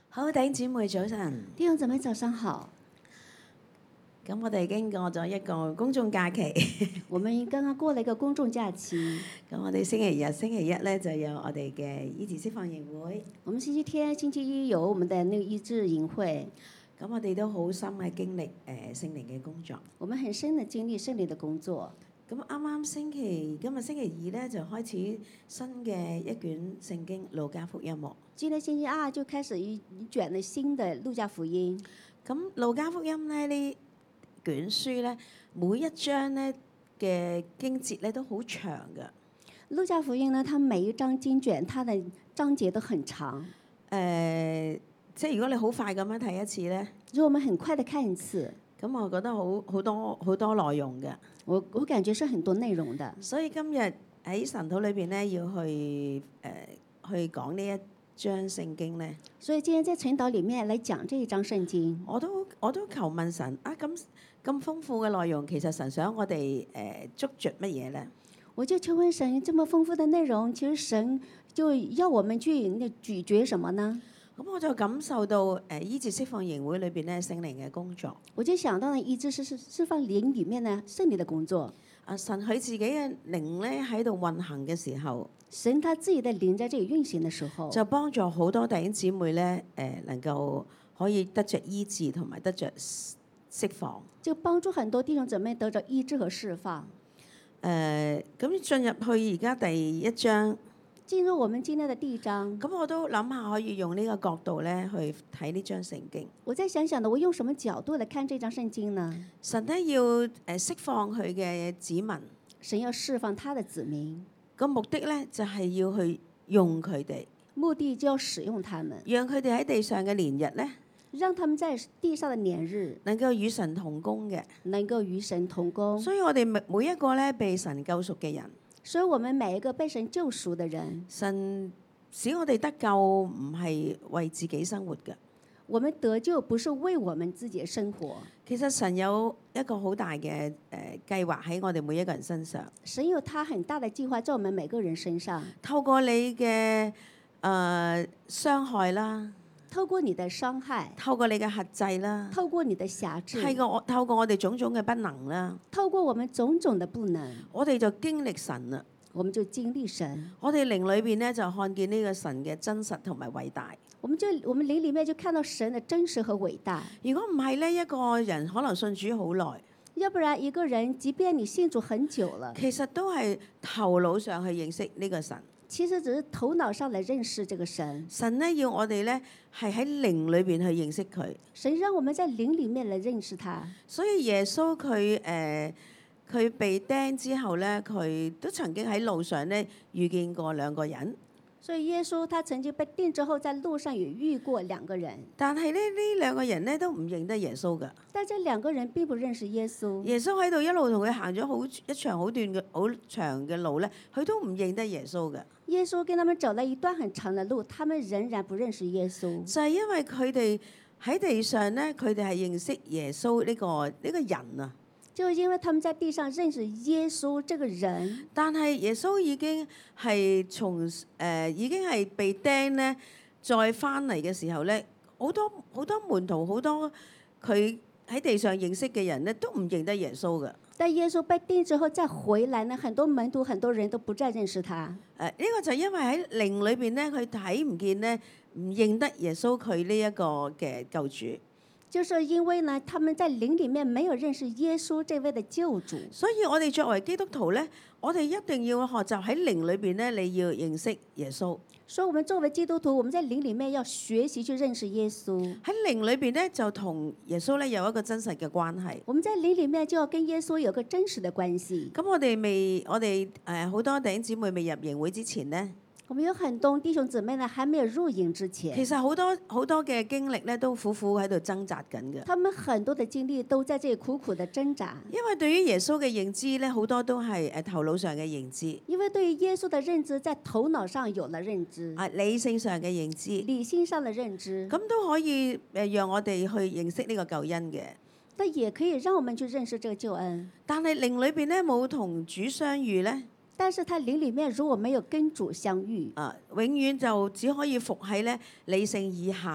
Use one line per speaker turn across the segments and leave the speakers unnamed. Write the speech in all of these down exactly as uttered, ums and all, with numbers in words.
好，弟兄姊妹早晨。
弟兄姊妹早上好。
咁我哋經過咗一個公眾假期，
我們剛剛過了一個公眾假期，
咁我哋星期日、星期一咧就有我哋嘅醫治釋放營會。
我們星期天、星期一有我們的那個醫治營會。
咁我哋都好深嘅經歷誒、呃、聖靈嘅工作。
我們很深的經歷聖靈的工作。
咁啱啱星期今日星期二咧就開始新嘅一卷聖經路加福音喎。
今天星期二就開始一卷了新的路加福音。
咁路加福音咧呢卷書咧每一章咧嘅經節咧都好長㗎。
路加福音呢，它每一章經卷，它的章節都很長。
誒、呃，即係如果你好快咁樣睇一次咧，
如果我們很快的看一次，
咁我覺得好好多好多內容嘅。
我我感覺是很多內容的。
所以今日喺神土裏邊咧，要去誒、呃、去講呢一章聖經咧。
所以今天在晨禱裡面來講這一章聖經，
我都我都求問神啊，咁咁豐富嘅內容，其實神想我哋誒、呃、捉住乜嘢咧？
我就求問神，這麼豐富的內容，其實神就要我們去那咀嚼什麼呢？
咁我就感受到誒、呃、醫治釋放營會裏邊咧聖靈嘅工作。
我就想到呢，醫治是是釋放靈裡面呢聖靈的工作。
啊，神佢自己嘅靈咧喺度運行嘅時候，
神他自己的靈在這裡運行的時候，
就幫助好多弟兄姊妹咧誒、呃、能夠可以得着醫治同埋得着釋放。
就幫助很多弟兄姊妹得着醫治和釋放。
誒咁進入去而家第一章。
進入我們今天的第一章，
咁我都諗下可以用呢個角度咧去睇呢章聖經。
我再想想呢，我用什麼角度來看這章聖經呢？
神咧要誒釋放佢嘅子民，
神要釋放他的子民，
個目的咧就係要去用佢哋，
目的就要使用他們，
讓佢哋喺地上嘅年日咧
讓他們在地上的年日
能夠與神同工嘅。
能夠與神同工。
所以我哋每每一個咧被神救贖嘅人，
所以我們每一個被神救贖的人，
神使我哋得救唔係為自己生活嘅。
我們得救不是為我們自己的生活。
其實神有一個好大嘅誒計劃喺我哋每一個人身上。
神有他很大的計劃在我們每個人身上。
透過你嘅誒、呃、傷害啦，
透過你的傷害，
透過你嘅轄制啦，
透過你的轄制，
透過我透過我哋種種嘅不能啦，
透過我們種種的不能，
我哋就經歷神啦。
我們就經歷神。
我哋靈裏邊咧就看見呢個神嘅真實同埋偉大。
我們就我們靈裡面就看到神的真實和偉大。
如果唔係咧，一個人可能信主好耐，
要不然一個人，即便你信主很久了，
其實都係頭腦上去認識呢個神。
其實只是頭腦上來認識這個神。
神咧要我哋咧係喺靈裏邊去認識佢。
神讓我們在靈裡面來認識他。
所以耶穌佢誒佢被釘之後咧，佢都曾經喺路上咧遇見過兩個人。
所以耶穌他曾經被釘之後，在路上也遇過兩個人。
但係咧呢兩個人咧都唔認得耶穌㗎。
但這兩個人並不認識耶穌。
耶穌喺度一路同佢行咗好一長好段嘅好長嘅路咧，佢都唔認得耶穌㗎。
耶穌跟他們走了一段很長的路，他們仍然不認識耶穌。
就係因為佢哋喺地上咧，佢哋係認識耶穌呢個呢個人啊。
就因為他們在地上認識耶穌這個人，
但係耶穌已經係從誒、呃、已經係被釘咧，再翻嚟嘅時候咧，好多好多門徒好多佢喺地上認識嘅人咧，都唔認得耶穌㗎。
但耶穌被釘之後再回來呢，很多門徒很多人都不再認識他。
誒、呃、呢、這個就因為喺靈裏邊咧，佢睇唔見咧，唔認得耶穌佢呢一個嘅救主。
就是因為呢，他們在靈裡面沒有認識耶穌這位的救主。
所以我哋作為基督徒咧，我哋一定要學習喺靈裏邊咧，你要認識耶穌。
所以，我們作為基督徒，我們在靈裡面要學習去認識耶穌。
喺靈裏邊咧，就同耶穌咧有一個真實嘅關係。
我們在靈裡面就要跟耶穌有個真實的關係。
咁我哋未，我哋誒好多弟兄姊妹未入營會之前咧，
我們有很多弟兄姊妹呢，還沒有入營之前，
其實好多好多嘅經歷咧，都苦苦喺度掙扎緊嘅。
他們很多的經歷都在這裡苦苦的掙扎。
因為對於耶穌嘅認知咧，好多都係誒頭腦上嘅認知。
因為對於耶穌的認知，在頭腦上有了認知，
啊，理性上嘅認知，
理性上的認知，
咁都可以誒讓我哋去認識呢個救恩嘅。
但也可以讓我們去認識這個救恩。
但係靈裏邊咧冇同主相遇咧。
但是他靈裡面如果沒有跟主相遇，
啊，永遠就只可以伏喺咧理性以下，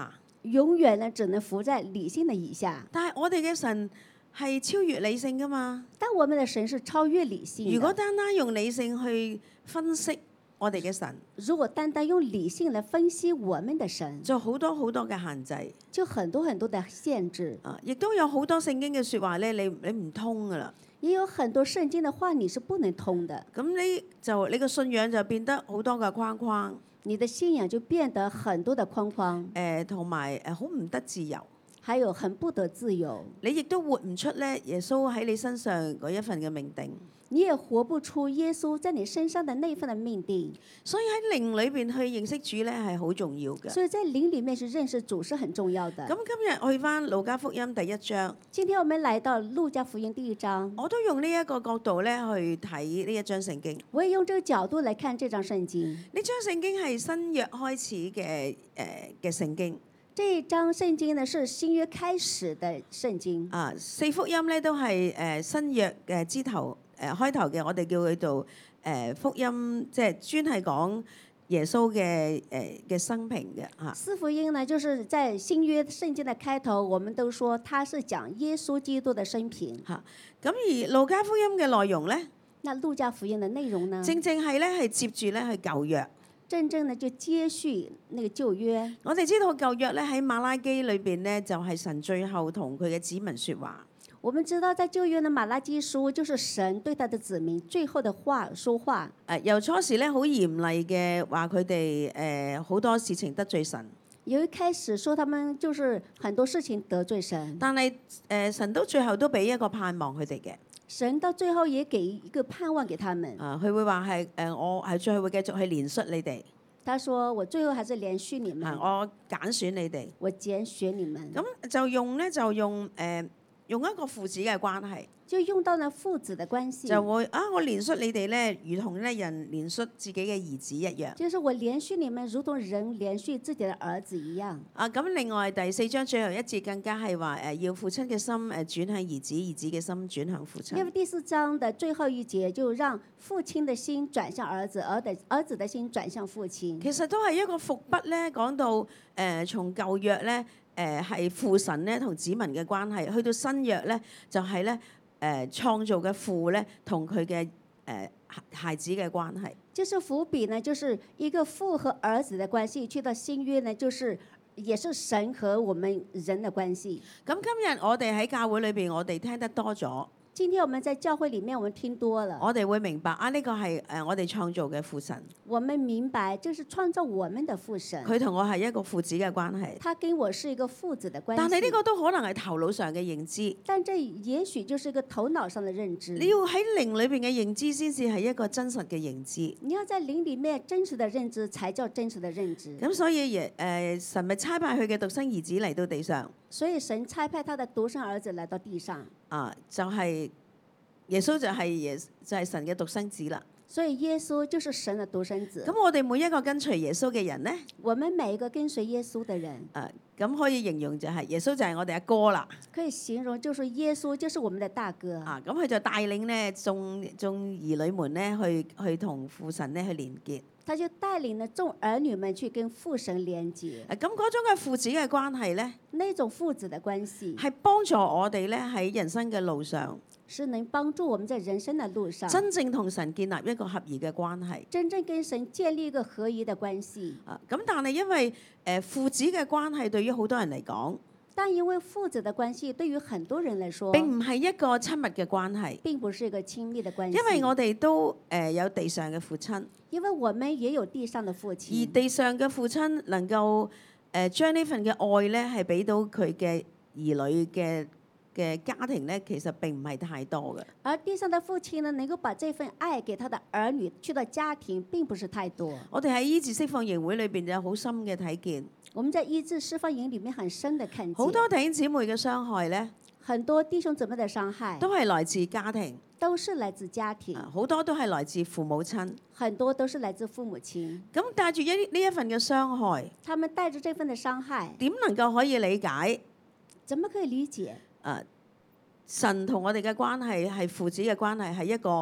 永遠呢只能服在理性的以下。
但係我哋嘅神係超越理性噶嘛。
但我們的神是超越理性的。
如果單單用理性去分析我哋嘅神，
如果單單用理性來分析我們的神，
就好多好多嘅限制，
就很多很多的限制。
啊，亦都有好多聖經嘅説話咧，你你唔通噶啦。
也有很多聖經的話你是不能通的。
咁你就你個信仰就變得好多嘅框框，
你的信仰就變得很多的框框，
誒同埋誒好唔得自由。
還有很不得自由。
你亦都活唔出咧耶穌喺你身上嗰一份嘅命定。
你也活不出耶穌在你身上的那份的命定。
所以喺靈裏邊去認識主咧係好重要嘅。
所以在靈裡面去認識主是很重要的。
咁今日去翻路加福音第一章，
今天我們來到路加福音第一章，
我都用呢一個角度咧去睇呢一章聖經。
我也用這個角度來看這章聖經。
呢章聖經係新約開始嘅誒嘅聖經。
這一章聖經呢是新約開始的聖經。
啊，四福音咧都係誒、呃、新約嘅枝頭誒、呃、開頭嘅，我哋叫佢做誒、呃、福音，即係專係講耶穌嘅誒嘅生平嘅嚇。
四福音呢，就是在新約聖經的開頭，我們都說它是講耶穌基督的生平
嚇。咁而路加福音嘅內容咧，
那路加福音的內容呢，
正正係咧係接住咧去舊約。
真正呢就接續那個舊約。
我哋知道舊約咧喺馬拉基裏邊咧，就係神最後同佢嘅子民説話。
我們知道在舊約的馬拉基書，就是神對他的子民最後的話說話。
誒由初時咧好嚴厲嘅話佢哋誒好多事情得罪神。
由一開始說他們就是很多事情得罪神，
但係誒、呃、神都最後都俾一個盼望佢哋嘅。
神到最後也給一個盼望給他們。
啊，佢會話係誒，我係最後會繼續去憐恤你哋。
他說：我最後還是憐恤你們。
啊，我揀選你哋。
我揀選你們。
咁就用咧，就用誒、呃、用一個父子嘅關係。
就用到呢父子的關係。
就會啊，我憐恤你哋咧，如同咧人憐恤自己嘅兒子一樣。
就是我憐恤你們，如同人憐恤自己的兒子一樣。
啊，咁另外第四章最後一節更加係話誒，要父親嘅心誒轉向兒子，兒子嘅心轉向父親。
因為第四章的最後一節就讓父親的心轉向兒子，兒的兒子的心轉向父親。
其實都係一個伏筆咧，講到誒、呃、從舊約咧誒係父神咧同子民嘅關係，去到新約咧就係咧。誒創造嘅父咧，同佢嘅誒孩子嘅關係，
就是伏筆呢，就是一個父和兒子的關係。去到新約呢，就是也是神和我們人的關係。
咁今日我哋喺教會裏邊，我哋聽得多咗。
今天我們在教會裡面，我們聽多了，
我哋會明白啊，呢個係誒我哋創造嘅父神。
我們明白，這是創造我們的父神。
佢同我係一個父子嘅關係。
他跟我是一個父子的關係。
但係呢個都可能係頭腦上嘅認知。
但這也許就是一個頭腦上的認知。
你要喺靈裏邊嘅認知，先至係一個真實嘅認知。
你要在靈裡面真實的認知，才叫真實的認知。
咁所以耶誒、呃、神咪差派佢嘅獨生兒子嚟到地上。
所以神差派他的獨生兒子來到地上。
啊，就係、是。耶穌就係耶就係神嘅獨生子啦。
所以耶穌就是神嘅獨生子。
咁我哋每一個跟隨耶穌嘅人呢？
我們每一個跟隨耶穌嘅人。
誒，咁可以形容就係耶穌就係我哋阿哥啦。
可以形容就是耶穌就是我們的大哥。
啊，咁佢就帶領呢眾眾兒女們呢去去同父神呢去連結。
他就帶領呢眾兒女們去跟父神連結。
咁嗰種嘅父子嘅關係呢？
呢種父子嘅關係
係幫助我哋咧喺人生嘅路上。
是能幫助我們在人生的路上
真正同神建立一個合宜嘅關係，
真正跟神建立一個合宜的關係。
啊，咁但係因為誒父子嘅關係對於好多人嚟講，
但因為父子的關係對於很多人來說
並唔係一個親密嘅關係，
並不是一個親密的關係。
因為我哋都誒有地上嘅父親，
因為我們也有地上的父親，
而地上嘅父親能夠誒將呢份嘅愛咧係俾到佢嘅兒女嘅嘅家庭咧，其實並唔係太多嘅。
而地上的父親呢，能夠把這份愛給他的兒女去到家庭，並不是太多。
我哋喺醫治釋放營會裏邊有好深嘅睇見。
我們在醫治釋放營裡面很深的看見。
好多弟兄姊妹嘅傷害咧，
很多弟兄姊妹的傷害
都係來自家庭，
都是來自家庭。
好多都係來自父母親，
很多都是來自父母親。
咁帶住一呢一份嘅傷害，
他們帶着這份的傷害，
點能夠可以理解？
怎麼可以理解？
誒、神同我哋嘅關係係父子嘅關係，係一個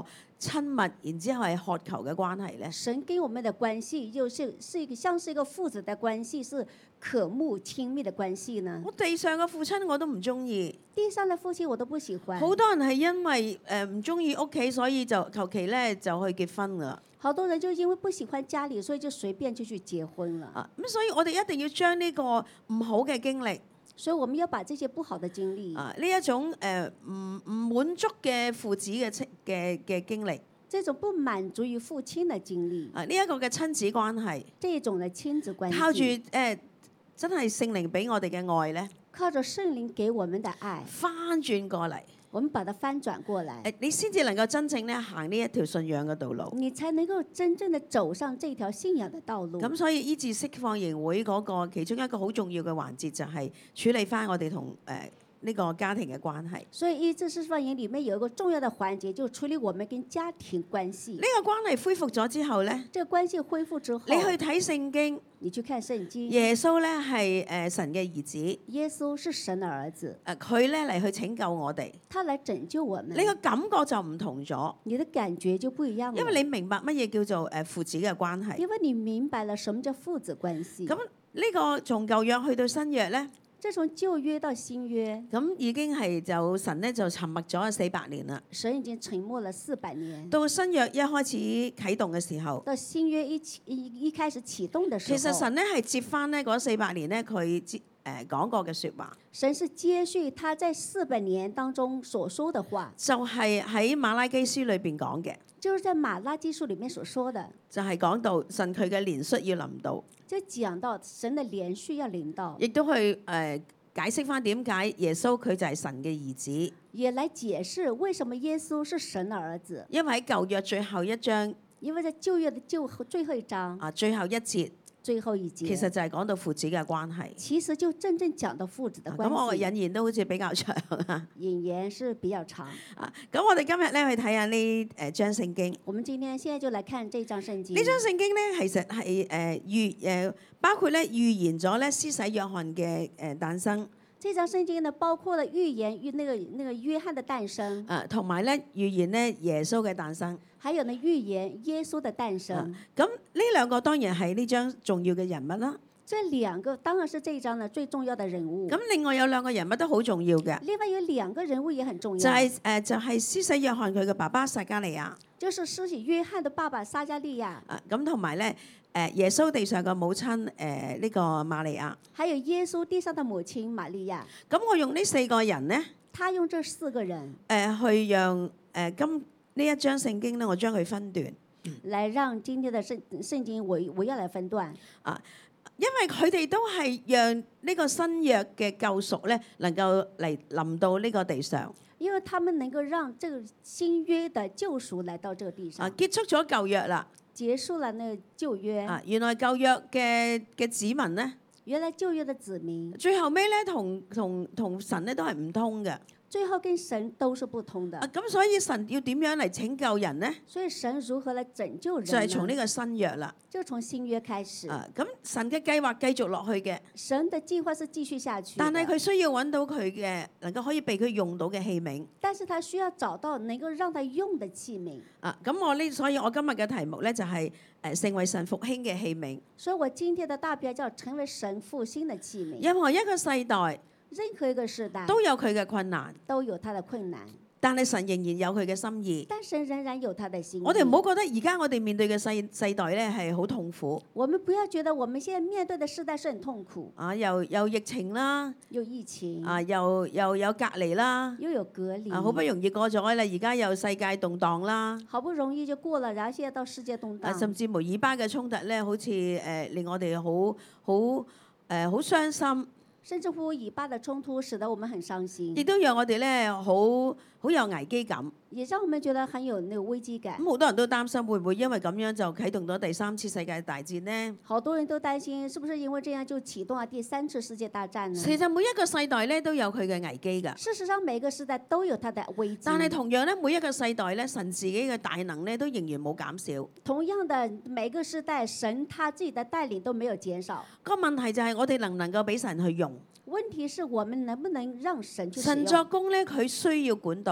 親密，然之後係渴求嘅關係咧？
神跟我們的關係，就是是一個像是一個父子的關係，是渴慕親密的關係呢？
我地上嘅父親我都唔中意，
地上的父親我都不喜歡。
好多人係因為誒唔中意屋企，所以就求其咧就去結婚啦。
好多人就因為不喜歡家裡，所以就隨便就去結婚了。
啊，咁所以我哋一定要將呢個唔好嘅經歷，
所以我們要把這些不好的經歷，
啊呢一種誒唔唔滿足嘅父子嘅情嘅嘅經歷，
這種不滿足於父親的經歷，
啊呢一個嘅親子關係，
這一種的親子關係，
靠住誒、呃、真係聖靈俾我哋嘅愛咧，
靠着聖靈給我們的愛，
翻轉過嚟。
我們把它翻轉過來，
誒，你先至能夠真正咧行呢一條信仰嘅道路。
你才能夠真正的走上這條信仰的道路。
咁所以醫治釋放營會嗰個其中一個好重要嘅環節就係處理翻我哋同誒呢個家庭嘅關係。
所以醫治釋放營裡面有一個重要的環節，就處理我們跟家庭關係。
呢個關係恢復咗之後咧，
這個關係恢復之後，
你去睇聖經，
你去看聖經，
耶穌咧係誒神嘅兒子，
耶穌是神的兒子，
誒佢咧嚟去拯救我哋，
他來拯救我們。
你個感覺就唔同咗，
你的感覺就不一樣了，
因為你明白乜嘢叫做誒父子嘅關係。
因為你明白了什麼叫父子關係。
咁呢個從舊約去到新約咧，
這從舊約到新約，
咁已經係就神咧就沉默咗四百年啦。
神已經沉默了四百年。
到新約一開始啟動嘅時候，
到新約一起一一開始啟動嘅時候，
其實神咧係接翻呢嗰四百年咧佢接誒講過嘅説話，
神是接續他在四百年當中所說的話，
就係喺馬拉基書裏邊講嘅，
就是在馬拉基書裡面所說的，
就係講到神佢嘅憐恤要臨到，
就講到神的憐恤要臨到，
亦都去誒、呃、解釋翻點解耶穌佢就係神嘅兒子，
也來解釋為什麼耶穌是神的兒子。
因為喺舊約最後一章
因為在舊約的舊最後一章
啊最後一節，
最後一節，
其實就係講到父子嘅關係。
其實就真正講到父子的關係。
咁、啊、我嘅引言都好似比較長啊。
引言是比較長。
啊，咁我哋今日咧去睇下呢誒章聖經。
我們今天現在就來看這章聖經。
呢章聖經咧，其實係誒預誒包括咧預言咗咧施洗約翰嘅誒誕生。
這章聖經呢，包括了預言預那個那個約翰的誕生。
啊，同埋咧預言咧耶穌嘅誕生。
還有呢預言耶穌的誕生。
咁呢兩個當然係呢章重要嘅人物啦。
這兩個當然是這一章呢最重要的人物。
咁另外有兩個人物都好重要嘅。
另外有兩個人物也很重要。
就係、是、誒、呃、就係、是、施洗約翰佢嘅爸爸撒加利亞。
就是施洗約翰的爸爸撒加利亞。
啊，咁同埋咧誒耶穌地上嘅母親誒呢、呃這個瑪利亞。
還有耶穌地上的母親瑪利亞。
咁我用呢四個人咧。
他用這四個人。誒、
呃、去讓誒、呃、今呢一章聖經咧，我將佢分段。
來讓今天的聖聖經我我要來分段。
啊，因為佢哋都係讓呢個新約嘅救贖咧，能夠嚟臨到呢個地上。
因為他們能夠讓這個新約的救贖來到這個地上。
啊，結束咗舊約啦。
結束了那個舊約。
啊，原來舊約嘅嘅子民咧，
原來舊約的子民，
最後尾咧同同同神咧都係唔通嘅。
最後跟神都是不通的。
啊，咁所以神要點樣嚟拯救人呢？
所以神如何來拯救人呢？
就係從呢個新約啦。
就從新約開始。
啊，咁神嘅計劃繼續落去嘅。
神的計劃是繼續下去。
但係佢需要揾到佢嘅能夠可以被佢用到嘅器皿。
但是他需要找到能夠讓他用的器皿。啊，
咁我呢，所以我今日嘅題目咧就係誒成為神復興嘅器皿。
所以我今天的大標叫成為神復興的器皿。
任何一個世代，
任何一個世代
都有佢嘅困難，
都有他的困難，
但係神仍然有佢嘅心意。
但神仍然有他的心意。
我哋唔好覺得而家我哋面對嘅世世代咧係好痛苦。
我們不要覺得我們現在面對的世代是很痛苦。
啊，又又疫情啦，
有疫情，
啊，又又有隔離啦，
又有隔離，
啊，好不容易過咗啦，而家又世界動盪啦，
好不容易就過了，然後現在到世界動盪，
啊、甚至乎以巴嘅衝突咧，好似誒、呃、令我哋好好誒好傷心。
甚至乎以巴的衝突使得我們很傷心，
亦都讓我哋咧好好有危機感，
也讓我們覺得很有那個危機感。
咁好多人都擔心會唔會因為咁樣就啟動咗第三次世界大戰呢？
好多人都擔心，是不是因為這樣就啟動了第三次世界大戰呢？
其實每一個世代咧都有佢嘅危機㗎。
事實上，每個世代都有它的危機。
但係同樣咧，每一個世代咧，神自己嘅大能咧都仍然冇減少。
同樣的，每個世代神他自己的帶領都沒有減少。
個問題就係我哋能唔能夠俾神去用？
問題是我們能不能讓神去使用？
神作工咧，佢需要管道。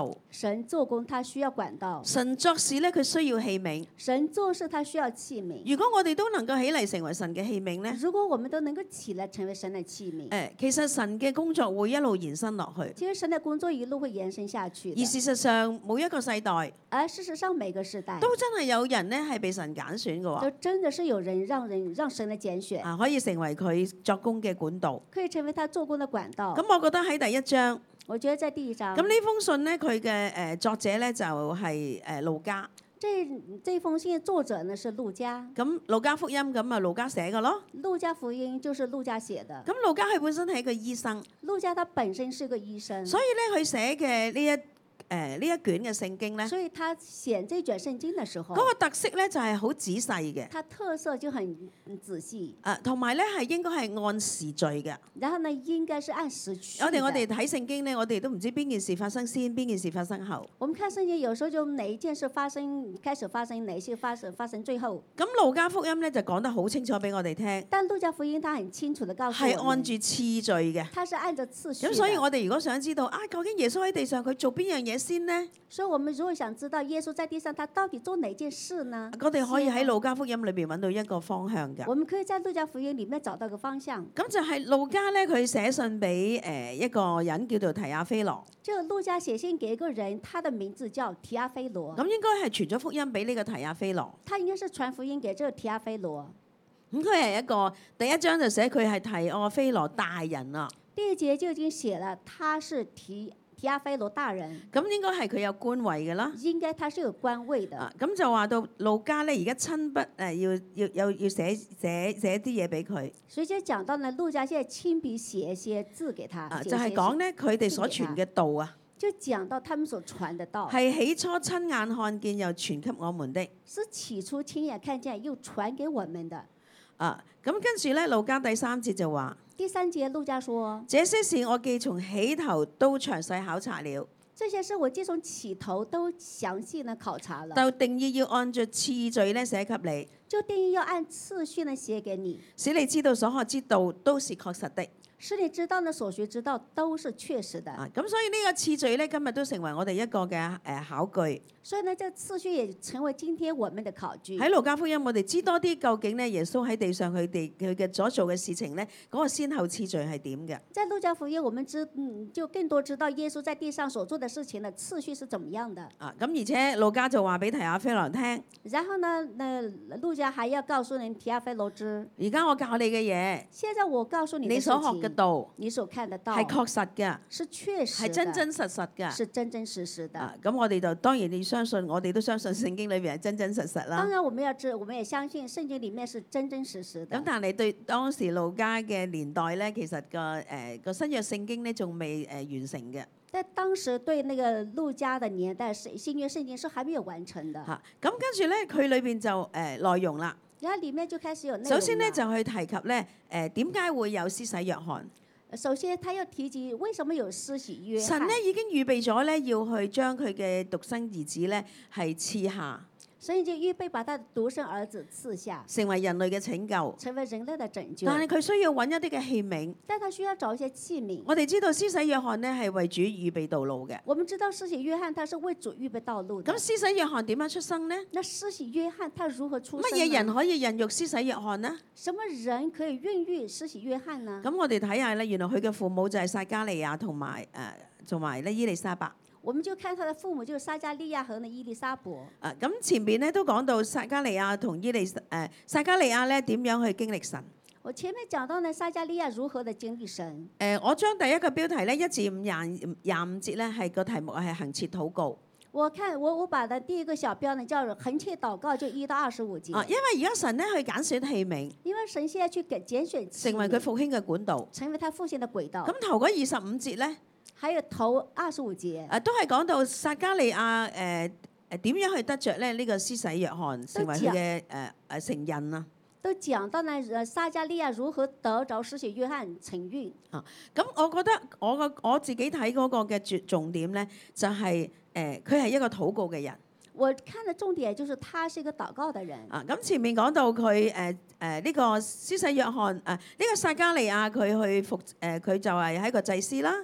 道。
神做工他需要管道，
神作事咧，佢需要器皿。
神做事他需要器皿。
如果我哋都能夠起嚟成為神嘅器皿咧，
如果我們都能夠起來成為神的器皿，
誒，其實神嘅工作會一路延伸落去。
其實神的工作一路會延伸下去的。
而事實上，每一個世代
而事實上每個時代
都真係有人咧係被神揀選嘅喎，
就真的是有人讓人讓神的揀選，
啊，可以成為佢作工嘅管道。
可以成為他做工的管道。
咁我覺得喺第一章，
我覺得在第一章，
咁呢封信咧，佢嘅誒作者咧就係誒路加。
這這封信的作者呢是路加，
咁路加福音咁啊，路加寫嘅咯。
路加福音就是路加寫的。
咁路加佢本身係一個醫生，
路加他本身是個醫生，
所以咧佢寫嘅呢一誒呢一卷嘅聖經咧，
所以他寫這卷聖經的時候，
嗰個特色咧就係好仔細嘅，
他特色就很仔細。
誒同埋咧係應該係按時序嘅。
然後呢，應該是按時序的。
我哋我哋睇聖經咧，我哋都唔知邊件事發生先，邊件事發生後。
我們看聖經，有時候就哪一件事發生，開始發生，哪一些發生發生最後。
咁路加福音咧就講得好清楚俾我哋聽，
但路加福音，他很清楚地告訴
係
我們，
按住次序嘅。
他是按照次序的。
咁所以我哋如果想知道啊，究竟耶穌喺地上佢做邊樣嘢先呢？
所以我們如果想知道耶穌在地上，他到底做哪件事呢？
我哋可以喺路加福音裏邊揾到一個方向㗎。
我們可以在路加福音裡面找到個方向。
咁就係路加咧，佢寫信俾誒一個人叫做提亞菲羅。
就路加寫信給一個人，他的名字叫提阿非羅。
咁應該係傳咗福音俾呢個提亞菲羅。
他應該是傳福音給這個提阿非羅。
咁佢係一個第一章就寫佢係提阿非羅大人啦。
第一節就已經寫了，他是提提阿非羅大人。
咁應該係佢有官位嘅啦。
應該他是有官位的。
啊，咁就話到路加咧，而家親筆誒要要有要寫寫寫啲嘢俾佢。
所以就講到呢，路加現在親筆寫一些字給他。
啊，就係講咧佢哋所傳嘅道啊。
就講到他們所傳的道。
係起初親眼看見又傳給我們的。
是起初親眼看見又傳給我們的。
啊，咁跟住咧，路加第三節就話。
第三節路加說：
這些事我既從起頭都詳細考察了。
這些事我既從起頭都詳細呢考察了。
就定義要按照次序咧寫給你。
就定義要按次序呢寫給你，
使你知道所學之道都是確實的。
使你知道呢所學之道都是確實的。
啊，咁所以呢個次序咧，今日都成為我哋一個嘅誒考據。
所以呢，這次序也成為今天我們的考據。
喺路加福音，我哋知多啲究竟咧，耶穌喺地上佢哋佢嘅所做嘅事情咧，嗰個先後次序係點嘅？
在路加福音，我們知嗯就更多知道耶穌在地上所做的事情的次序是怎麼樣的。
啊，咁而且路加就話俾提亞非羅聽。
然後呢，那路加還要告訴人提亞非羅知。
而家我教你嘅嘢。
現在我告訴你的事情。
你所學嘅道。
你所看得到。
係確實嘅。
是確實。
係真真實實嘅。
是真真實實的。
啊，咁我哋就當然你相信，我哋都相信聖經裏邊係真真實實啦。
當然我們要知，我們也相信聖經裡面是真真實實的。
咁但係對當時路加嘅年代咧，其實個誒個新約聖經咧仲未誒完成嘅。
在當時對那個路加的年代，新約聖經是還沒有完成的。
嚇，咁跟住咧，佢裏邊就誒、呃、內容啦。
然後裡面就開始有內容。
首先咧就去提及咧誒點解會有施洗約翰。
首先，他要提及為什麼有施洗約翰。
神咧已經預備咗咧，要去將佢嘅獨生兒子咧係賜下。
所以就預備把他獨生兒子賜下，
成為人類嘅拯救，
成為人類的拯救。
但係佢需要揾一啲嘅器皿，
但他需要找一些器皿。
我哋知道施洗約翰呢係為主預備道路嘅。
我們知道施洗約翰他是為主預備道路的。
咁施洗約翰點樣出生呢？
那施洗約翰他如何出生？
乜嘢人可以孕育施洗約翰呢？
什麼人可以孕育施洗約翰呢？
咁我哋睇下咧，原來佢嘅父母就係撒加利亞同埋誒同埋咧伊麗莎白。
我們就看他的父母就是撒加利亞和呢伊麗莎伯。
啊，咁前邊咧都講到撒加利亞同伊麗誒、呃、撒加利亞咧點樣去經歷神。
我前面講到呢撒加利亞如何的經歷神。
誒、呃，我將第一個標題咧一至五廿廿五節咧係個題目係恆切禱告。
我看我我把的第一個小標呢叫恆切禱告，就一到二十五節。
啊，因為而家神咧去揀選器皿，
因為神現在去揀揀選器皿，
成為佢復興嘅管道，
成為他復興的軌道。
咁頭嗰二十五節咧，
還有頭二十五節，
誒都係講到撒加利亞誒誒點樣去得着咧呢個施洗約翰成為佢嘅誒誒承認啊。
都講到呢，誒撒加利亞如何得着施洗約翰承孕。
啊，咁我覺得我個我自己睇嗰個嘅重重點咧，就係誒佢係一個禱告嘅人。
我看的重點就是他是一個禱告的人。
啊，咁前面講到佢誒誒呢個施洗約翰誒呢個撒加利亞佢去服誒佢就係喺個祭司啦。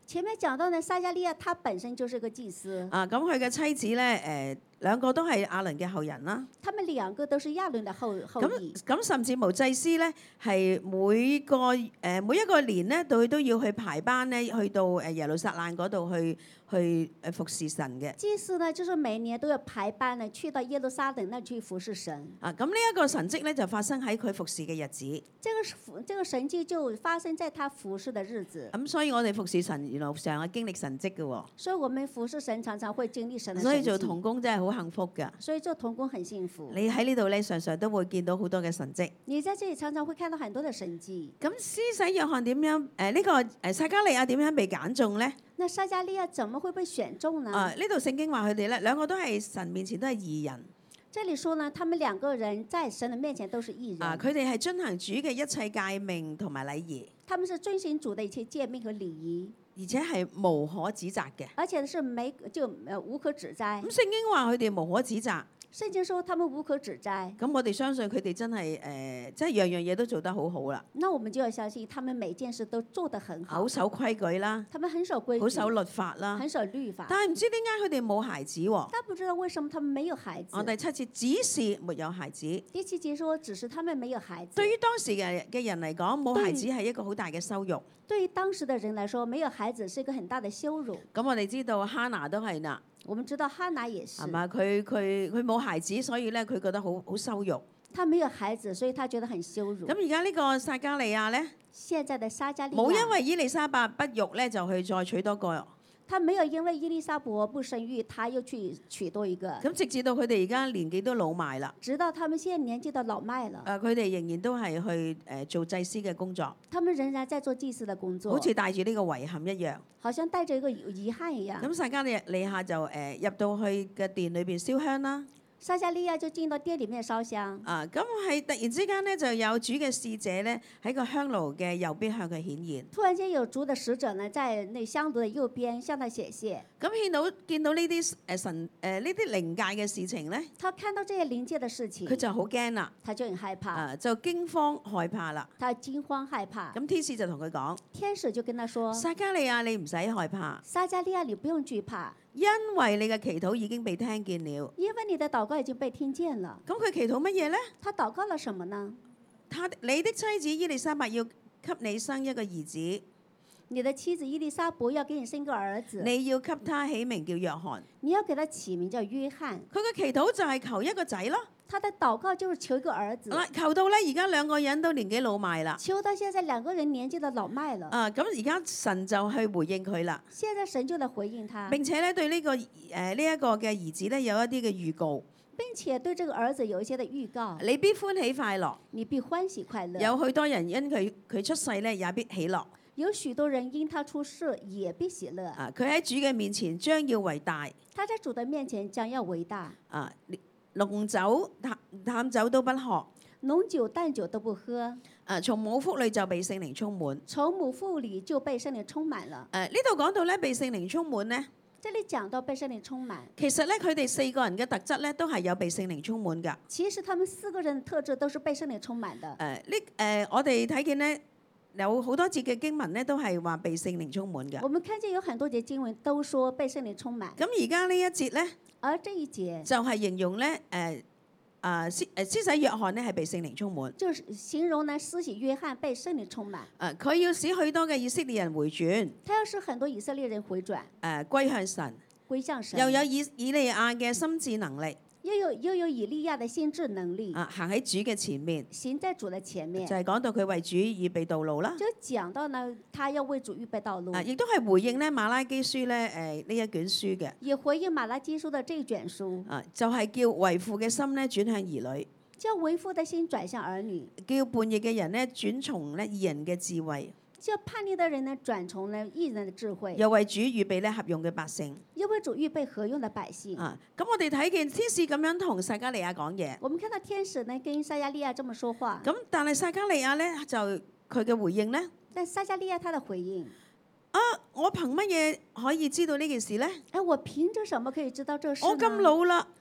前面講到呢，撒迦利亞他本身就是個祭司，
啊，咁佢嘅妻子咧，誒、兩個都係亞倫嘅後人啦。
他們兩個都是亞倫的後後
咁
裔。
咁甚至無祭司咧，係每個誒、每一個年咧，佢都要去排班咧，去到誒耶路撒冷嗰度去去誒服侍神嘅。
祭司呢，就是每年都要排班呢，去到耶路撒冷那去服侍神。
啊，咁呢一個神蹟咧就發生喺佢服侍嘅日子。
這個服這個神蹟就發生在他服侍的日子。
咁所以我哋服侍神，原來上係經歷神蹟嘅喎。
所以我們服侍神常常會經歷神的神蹟。
所以做童工真係好幸福㗎。
所以做童工很幸福。
你喺呢度咧，常常都會見到好多嘅神蹟。
你在這裡常常會看到很多的神蹟。
咁施洗約翰點樣？誒、呢、個誒撒迦利亞點樣被揀中咧？
那撒迦利亞怎麼會被選中呢？
啊，呢度聖經話佢哋咧兩個都係神面前都係義人。
這裡說呢，他們兩個人在神的面前都是義人。
啊，佢哋係遵行主嘅一切誡命同埋禮儀，
他們是遵行主的一切誡命和禮儀，
而且係無可指責嘅。
而且是沒就呃無可指摘
咁。聖經話佢哋無可指責，
聖經說他們無可指摘，
咁我哋相信佢哋真係誒，即係樣樣嘢都做得好好啦，
那我們就要相信他們每件事都做得很好
好。守規矩啦，
他們很守規矩，
好守律法啦。
很守律法。
但係唔知點解佢哋冇孩子喎？
但不知道為什麼他們沒有孩子。
我第七節只是沒有孩子。
第七節說，只是他們沒有孩子。
對於當時嘅嘅人嚟講，冇孩子係一個好大嘅羞辱。
對於當時的人來說，沒有孩子是一個很大的羞辱。
咁我哋知道哈拿都係啦，
我們知道哈拿也是
係，嘛？佢佢佢冇孩子，所以咧佢覺得好好羞辱。
他沒有孩子，所以他覺得很羞辱。
咁而家呢個撒迦利亞咧，
現在的撒迦利
冇因
亞，
為伊麗莎白不育咧，就去再娶多個。
他沒有因為伊麗莎伯不生育，他又去娶多一個。
咁直至到佢哋而家年紀都老邁啦，
直到他們現在年紀都老邁了，
誒佢哋仍然都係去誒做祭司嘅工作，
他們仍然在做祭司的工作，
好似帶住呢個遺憾一樣。
好像帶着一個遺憾一樣。
咁撒迦利利亞就誒入到去嘅殿裏邊燒香啦。
撒迦利亞就進到店裡面燒香。
啊，咁係突然之間咧，就有主嘅使者咧喺個香爐嘅右邊向佢顯現。
突然間有主的使者呢，在那香爐的右邊向他顯現。
咁見到見到呢啲誒神誒呢啲靈界嘅事情咧，
他看到這些靈界的事情，
佢就好驚啦，
他就很害怕，
啊就驚慌害怕啦。
他驚慌害怕。
咁天使就同佢講：
天使就跟他說：
撒迦利亞，你唔使害怕，
撒迦利亞，你不用懼怕，
因為你嘅祈禱已經被聽見了。
因為你的禱告已經被聽見了。
咁佢祈禱乜嘢咧？
他禱告了什麼呢？
他你的妻子伊麗莎白要給你生一個兒子，
你的妻子伊麗莎伯要給你生個兒子，
你要給他起名叫約翰。
你要給他起名叫約翰。
佢嘅祈禱就係求一個仔咯。
他的禱告就是求一個兒子。
嗱，求到咧，而家兩個人都年紀老邁啦。
求到現在兩個人年紀都老邁了。
啊，咁而家神就去回應佢啦。
現在神就來回應他，
並且咧對呢、這個誒呢一個嘅兒子咧有一啲嘅預告。
並且對這個兒子有一些的預告。
你必歡喜快樂，
你必歡喜快樂。
有許多人因佢佢出世咧也必喜樂。
有許多人因他出世也必喜樂。
啊，佢喺主嘅面前將要為大。
他在主的面前將要為大。
啊，濃酒淡淡酒都不喝。
濃酒淡酒都不喝。
啊，從母腹裏就被聖靈充滿。
從母腹裏就被聖靈充滿了。
誒呢度講到咧被聖靈充滿咧。
這裡講到被聖靈充滿。
其實咧佢哋四個人嘅特質咧都係有被聖靈充滿㗎。
其實他們四個人的特質都是被聖靈充滿的。
誒呢誒我哋睇見咧有好多節嘅經文咧都係話被聖靈充滿㗎。
我們看見有很多節經文都說被聖靈充滿。
咁而家呢一節咧，
而這一節
就係形容咧誒啊施誒施洗約翰咧係被聖靈充滿。
就是形容呢施洗約翰被聖靈充滿。
誒佢要使許多嘅以色列人回轉。
他要使很多以色列人回轉。
誒歸向神。
歸向神。
又有以以利亞嘅心智能力。
又有又有以利亞的心智能力。
啊，行喺主嘅前面。
行在主的前面。
就係講到佢為主預備道路啦。
就講到呢，他要為主預備道路。
啊，亦都係回應咧馬拉基書咧誒呢一卷書嘅。
也回應馬拉基書的這一卷書。
啊，就係叫為父嘅心咧轉向兒女。
叫為父的心轉向兒女。
叫叛逆嘅人咧轉從咧義人嘅智慧。
叫叛逆的人呢轉從呢義人的智慧。
又為主預備咧合用嘅百姓。
又為主預備合用的百姓。
啊，咁我哋睇見天使咁樣同撒迦利亞講嘢。
我們看到天使呢跟撒迦利亞這麼說話。
咁但係撒迦利亞咧就佢嘅回應咧？
但撒迦利亞他的回應。
啊，我憑乜嘢可以知道呢件事咧？
誒，我憑着什麼可以知道這事呢？
我咁老啦。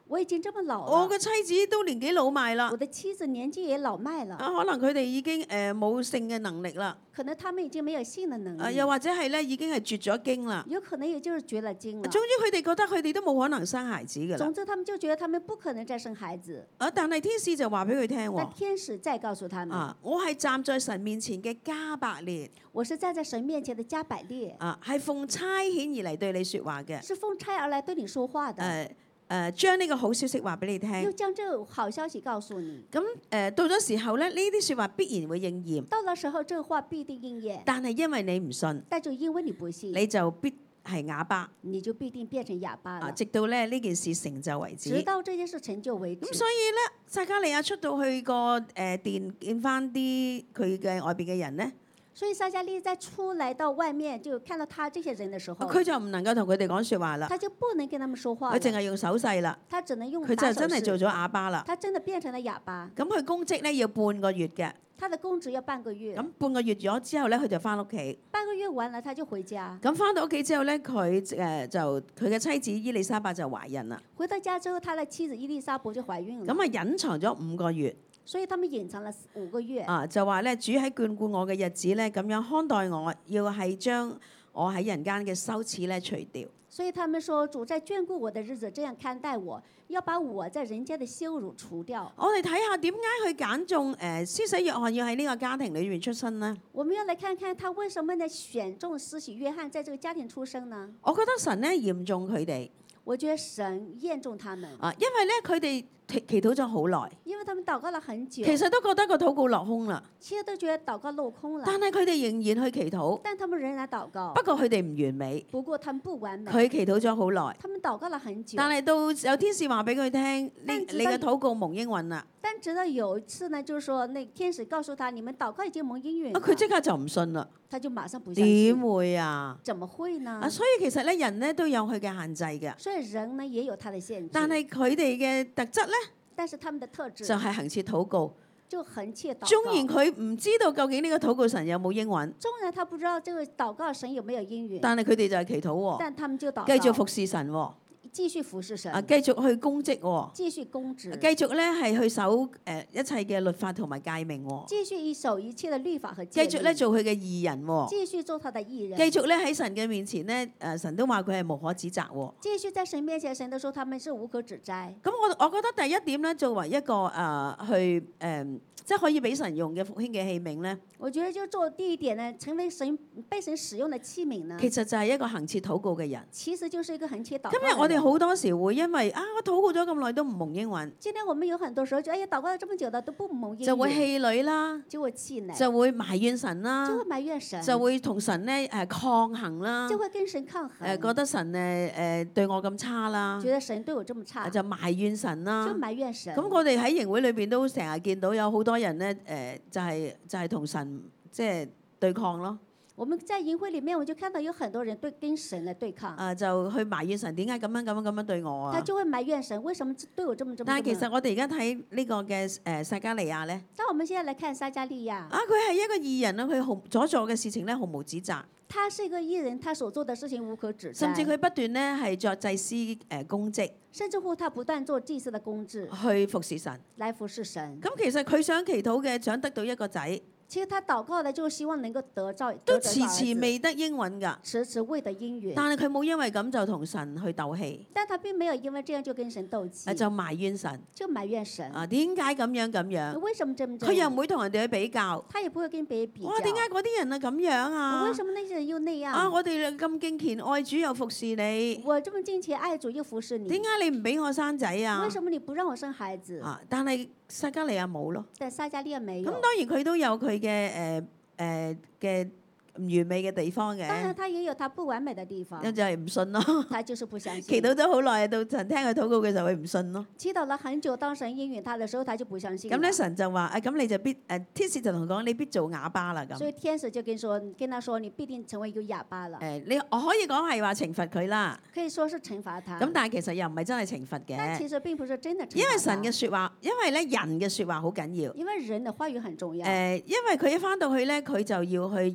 我已經這麼老了，
我嘅妻子都年紀老邁啦
我，的妻子年紀也老邁了，
啊，可能佢哋已經誒冇性嘅能力啦，
可能他們已經沒有性的能
啊，
力，
又或者係咧已經係絕咗經啦。
有可能也就是絕了經了。
總之佢哋覺得佢哋都冇可能生孩子㗎啦。
總之，他們就覺得他們不可能再生孩子。
啊，但係天使就話俾佢聽
但
喎，
天使再告訴他們，
啊，我係站在神面前嘅加百列，
我是站在神面前的加百列，
啊，係奉差遣而嚟對你説話嘅。
是奉差而來對你說話的，
誒誒，將呢個好消息話俾你
又
聽。
將這個好消息告訴你。
咁誒到咗時候咧，呢啲説話必然會應驗，
到了時候，這個話必定應驗。
但係因為你唔信，
但就因為你不信，
你就必係啞巴
你就必定變成啞巴
啊！
了。
直到咧呢件事成就為止。
直到這件事成就為止
咁。所以咧，撒迦利亞出到去個誒殿見翻啲佢嘅外邊嘅人咧，
所以撒迦利在出來到外面就看到他這些人的時候，
佢就唔能夠同佢哋講説話啦，
他就不能跟他們說話了，
佢淨係用手勢啦，
他只能用
佢
打手
就真係做
勢。
咗啞巴啦。
他真的變成了啞巴。
咁佢公職咧要半個月嘅，
他的公職要半個月，
咁半個月咗之後咧，佢就翻屋企。
半個月完了他就回家。
咁翻到屋企之後咧，佢誒就佢嘅妻子伊麗莎白就懷孕啦。
回到家之後，他的妻子伊麗莎白就懷孕了。
咁啊隱藏咗五個月
所以他們隱藏了五個月。
啊，就話咧主喺眷顧我嘅日子咧，咁樣看待我，要係將我喺人間嘅羞恥咧除掉。
所以他們說主在眷顧我的日子這樣看待我，要把我在人間的羞辱除掉。
我哋睇下點解佢揀中誒施洗約翰要喺呢個家庭裏面出生呢？
我們要來看看他為什麼呢選中施洗約翰在這個家庭出生呢？
我覺得神咧嚴重佢哋
我覺得神驗中他們，
啊，因為咧佢哋祈祈禱咗好耐，
因為他們禱告了很久，
其實都覺得個禱告落空啦，
其實都覺得禱告落空了，
但係佢哋仍然去祈禱。
但他們仍然禱告。
不過佢哋唔完美，
不過他們不完美，
佢祈禱咗好耐，
他們禱告了很久。
但係到有天使話俾佢聽，
但直到
你你嘅禱告蒙應允啦，
但直到有一次呢，就是說那天使告訴他，你們禱告已經蒙應允
啊
了，
佢即刻就唔信啦，
他就馬上不相
點
信。
會啊？
怎麼會呢
啊，？所以其實咧人咧都有佢嘅限制嘅，
所以人呢也有他的限制，
但係佢哋嘅特質咧
但是他們的特質
就係恆切禱告，
就恆切禱告。
縱然佢唔知道究竟呢個禱告神有冇應允，
縱然他不知道這個禱告神有沒有應允，
但係佢哋就係祈禱喎，
但他們就禱告，
繼續服侍神喎，
繼續服侍神，
啊繼續去公職喎，
繼續公職，
繼續咧係去守誒一切嘅律法同埋誡命喎，
繼續一守一切的律法和
繼
誡命，
續咧做佢嘅義人喎，
繼續做他的義人，
繼續咧喺神嘅面前咧誒神都話佢係無可指責喎。
繼續在神面前，神都說他們是無可指摘。
咁我我覺得第一點咧，作為一個誒、呃、去誒、呃，即係可以俾神用嘅復興嘅器皿咧，
我覺得就做第一點呢，成為神被神使用的器皿呢，
其實就係一個恆切禱告嘅人。
其實就是一個恆切禱告。
今日我哋好多時會因為啊，我禱告咗咁耐都唔蒙應允，
今天我們有很多時候就哎呀，禱告了這麼久了都不蒙應允，
就會氣餒啦，
就會氣餒，
就會埋怨神啦
就，會埋怨神，
就會同神咧誒抗衡啦，
就會跟神抗衡，
誒覺得神誒誒對我咁差啦，
覺得神對我這麼差，
就埋怨神啦
就。埋怨神。
咁我哋喺營會裏邊都成日見到有好多人咧誒，就係就係同神即係對抗咯。
我們在營會裡面，我就看到有很多人對跟神來對抗，
啊，就去埋怨神點解咁樣咁樣咁樣對我啊？
他就會埋怨神為什麼對我這麼這麼。
但係其
這麼
實我哋而家睇呢個嘅誒撒迦利亞咧，
但我們現在來看撒迦利亞，
啊佢係一個義人啊，佢毫所做嘅事情咧毫無指責，
他是一個義人，他所做的事情無可指摘，
甚至佢不斷咧係作祭司誒公職
甚至乎他不斷做祭司的公職
去服侍神。
來服侍神。
咁其實佢想祈禱嘅，想得到一個仔，
其實他禱告的就是希望能夠得到，
都
得着
遲
兒子
遲未得應允㗎。
遲遲未得應允，
但係佢冇因為咁就同神去鬥氣，
但他並沒有因為這樣就跟神鬥氣，
啊就埋怨神
就埋怨神。
啊點解咁樣咁樣？
為什麼這麼這
佢又
樣？
唔會同人哋去比較。
他也不會跟別人比較。
哇！點解嗰啲人啊咁樣啊？
為什麼那些人又那樣？
啊！我哋咁敬虔愛主又服侍你，
我這麼敬虔愛主又服侍你，
點解你唔俾我生仔啊
為？什麼你不讓我生孩子？
啊！但係撒迦利亞冇咯。
但撒迦利亞沒有。
咁當然佢都有佢嘅誒誒嘅唔完美嘅地方
當然，
嘅，
他也有他不完美的地方
咁，就係唔信咯。
他就是不相
祈
信。
禱咗好耐，到神聽佢禱告嘅時候，佢唔信咯。
祈禱了很久，當神應允他的時候，他就不相信了。
咁咧神就話：啊，咁你就必誒天使就同佢講，你必做啞巴啦咁。
所以天使就跟說，跟他說，你必定成為一個啞巴了。
誒，你我可以講係話懲罰佢啦。
可以說是懲罰他。
咁但係其實又唔係真係懲罰
但其
嘅，
實並不是真的懲罰他。
因為神嘅説話，因為咧人嘅説話好緊要。
因為人的話語很重要。
誒，因為佢一翻到去咧，佢就要去孕育咧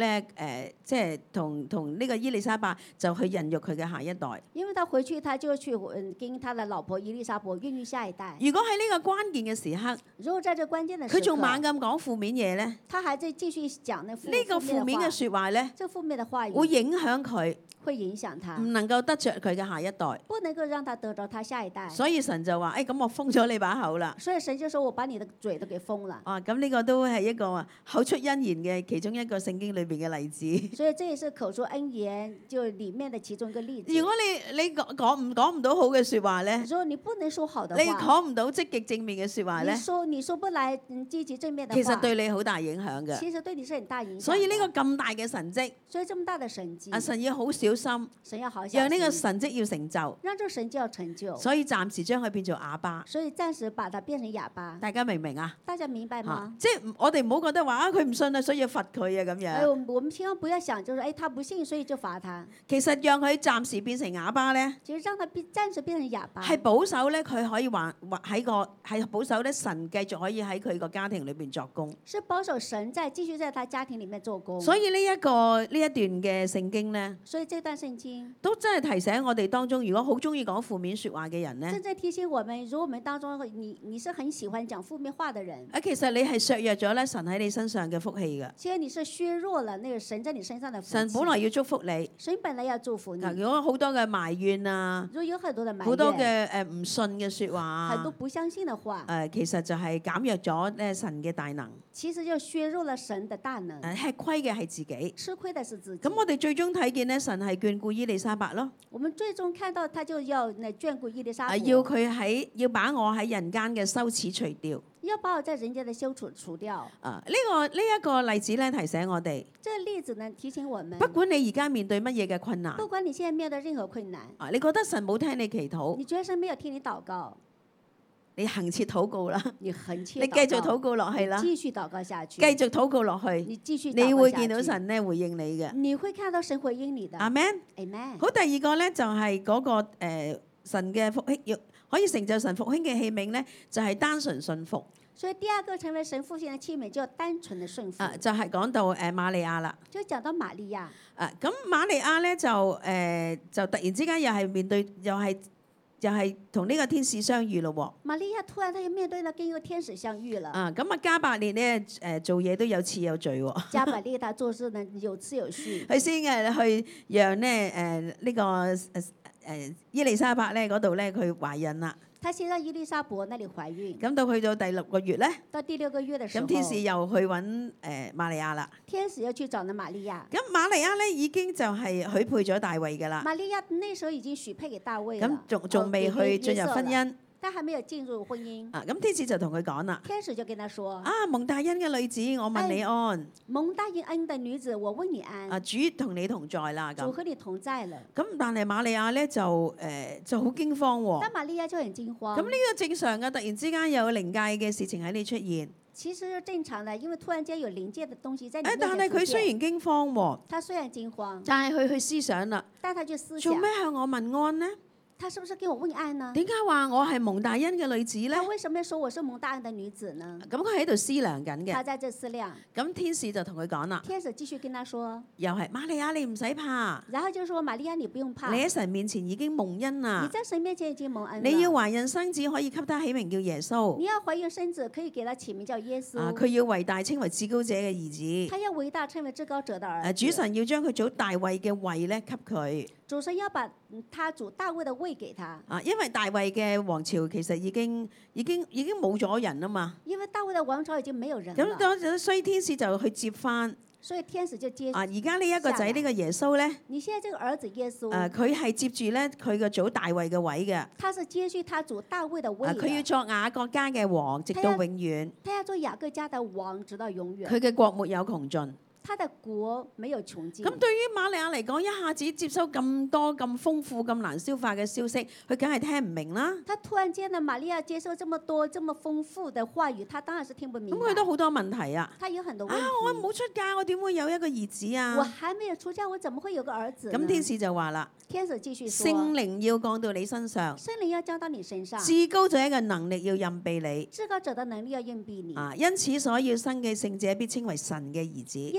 咧誒，即係同同呢個伊麗莎白就去孕育佢嘅下一代。
因為他回去，他就去嗯跟他的老婆伊麗莎白孕育下一代。
如果喺呢個關鍵嘅時刻，
如果在這關鍵的時刻，
佢仲猛咁講負面嘢咧，
他還在繼續講呢負
呢個負面嘅説話咧，
這負面的話語
會影響佢，
會影響他，
唔能夠得着佢嘅下一代。
不能夠讓他得着他下一代。
所以神就話：誒、哎、咁我封咗你把口啦。
所以神就說我把你的嘴都給封了。
啊，咁呢個都係一個口出恩言嘅其中一個聖經裏邊嘅例子。
所以這也是口出恩言就裡面的其中一個例子。
如果你你講講唔講唔到好嘅説話咧，
如果你不能說好的話，
你講唔到積極正面嘅説話咧，
你說你說不來嗯積極正面的話，
其實對你好大影響嘅。
其實對你是很大影響。
所以呢個咁大嘅神蹟，
所以這麼大的神蹟，
阿神要好小心，
神要好小心，
讓呢個神蹟要成就。
讓這個神蹟要成就。
所以暫時將佢變做啞巴。
所以暫時把它變成啞巴。
大家明唔明啊？
大家明白嗎？
啊、即係我哋唔好覺得話啊，佢唔信啊，所以要罰佢啊咁樣。
哎，我們千萬不要想，就是誒、哎，他不信，所以就罰他。
其實讓佢暫時變成啞巴咧，
其實讓他變暫時變成啞巴，
係保守咧，佢可以話話喺個係保守咧，神繼續可以喺佢個家庭裏邊作工。
是保守神在繼續在他家庭裡面做工。
所以呢、這、一個呢一段嘅聖經咧，
所以這段聖經
都真係提醒我哋當中，如果好中意講負面説話嘅人咧，
正在提醒我們，如果我們當中你你是很喜歡講負面話的人，
啊，其實你係削弱咗咧神喺你身上嘅福氣嘅。
其實你是削弱了那個神在你身上的福氣。
神本來要祝福你，
神本來要祝福你。
嗱，如果好多嘅埋怨啊，
如果有很多的埋怨，
好多嘅誒唔信嘅説話啊，
很多不相信的話，
誒其實就係減弱咗咧神嘅大能。
其實就削弱了神的大能。
誒吃虧嘅係自己，
吃虧的是自己。
咁我哋最終睇見咧，神係眷顧伊麗莎白咯。
我們最終看到他就要那眷顧伊麗莎白，
要佢喺要把我喺人間嘅羞恥除掉。
要把我在人間的羞恥除掉。
啊，呢、這個呢一、這個例子咧，提醒我哋。
這個例子呢，提醒我們。
不管你而家面對乜嘢嘅困難，
不管你現在面對任何困難，
啊，你覺得神冇聽你祈禱，
你覺得神沒有聽你禱告，
你恆切禱告啦，
你恆切，
你繼續禱告落去啦，
繼續禱告下去，
繼續禱告落去，
你繼續，
你會見到神咧回應你嘅。
你會看到神回應你的。
阿們，
阿們。
好，第二個咧就係、是、嗰、那個誒、呃、神嘅復興，要可以成就神復興嘅器皿咧，就係、是、單純信服。
所以第二個成為神復興嘅器皿，就單純的順服。
啊，就係、是、講到誒瑪利亞啦。
就講到瑪利亞。
啊，咁瑪利亞咧就誒、呃、就突然之間又係面對又係又係同呢個天使相遇咯喎。
瑪利亞突然他又面對了跟一個天使相遇了。
啊，咁啊加百列咧誒做嘢都有次有序喎。
加百列他做事呢有次有序。
佢先誒去讓咧誒呢個誒誒伊麗莎白咧嗰度咧佢懷孕啦。
他先讓伊麗莎白那裡懷孕。
咁到去到第六個月咧，
到第六個月嘅時候，
咁天使又去揾誒、呃、瑪利亞啦。
天使又去找呢瑪利亞。
咁瑪利亞咧已經就係許配咗大衛㗎啦。
瑪利亞那時候已經許配給大衛。
咁仲仲未去進入婚姻。
但還沒有進入婚姻。
啊，咁天使就同佢講啦。
天使就跟他說：
啊，蒙大恩嘅女子，我問你安。
哎、蒙大恩的女子，我問你安。
啊，主同你同在啦。
主和你同在了。
咁但係瑪利亞咧就誒、呃、就好驚慌喎、哦。
但瑪利亞就很驚慌。
咁呢個正常嘅，突然之間有靈界嘅事情喺你出現。
其實是正常的，因為突然間有靈界的東西在你面前出現。
但係佢雖然驚慌喎、哦。
他雖然驚慌。
但係佢去思想啦。
但他去思想。
做咩向我問安呢？
他是不是給我問安呢？
點解話我係蒙大恩嘅女子咧？
他為什麼說我是蒙大恩的女子呢？
咁佢喺度思量緊嘅。
他在這思量。
咁天使就同佢講啦。
天使繼續跟他說。
又係瑪利亞，你唔使怕。
然後就說瑪利亞，你不用怕。
你喺神面前已經蒙恩啦。
你在神面前已經蒙恩。
你要懷孕生子，可以給他起名叫耶穌。
你要懷孕生子，可以給他起名叫耶穌。
啊，佢要為大稱為至高者嘅兒子。
他要為大稱為至高者的兒子。
啊，主神要將佢祖大衛嘅位咧給佢。
主神要把他主大衛的位給他。
啊，因為大衛嘅王朝其實已經已經已經冇咗人啊嘛。
因為大衛的王朝已經沒有人了。
咁咁，所以天使就去接翻。
所以天使就接。
啊，而家呢一個仔呢個耶穌咧。
你現在這個兒子耶穌。
誒，佢係接住咧佢個祖大衛嘅位嘅。
他是接續他主大衛的位。
佢要作雅各家嘅王，直到永遠。
他要做雅各家的王，直到永遠。
佢嘅國沒有窮盡。
他的國沒有窮盡。
咁對於瑪利亞嚟講，一下子接收咁多咁豐富、咁難消化嘅消息，佢梗係聽唔明啦。
他突然間呢，瑪利亞接受這麼多、這麼豐富的話語，他當然是聽不明白。
咁佢都好多問題啊。
他有很多問題。
啊，我冇出嫁，我點會有一個兒子啊？
我還沒有出嫁，我怎麼會有個兒子？
咁天使就話啦。
天使繼續說。
聖靈要降到你身上。
聖靈要降到你身上。
至高者嘅能力要蔭庇你。
至高者的能力要蔭庇你。
啊，因此所要生嘅聖者必稱為神嘅兒子。
因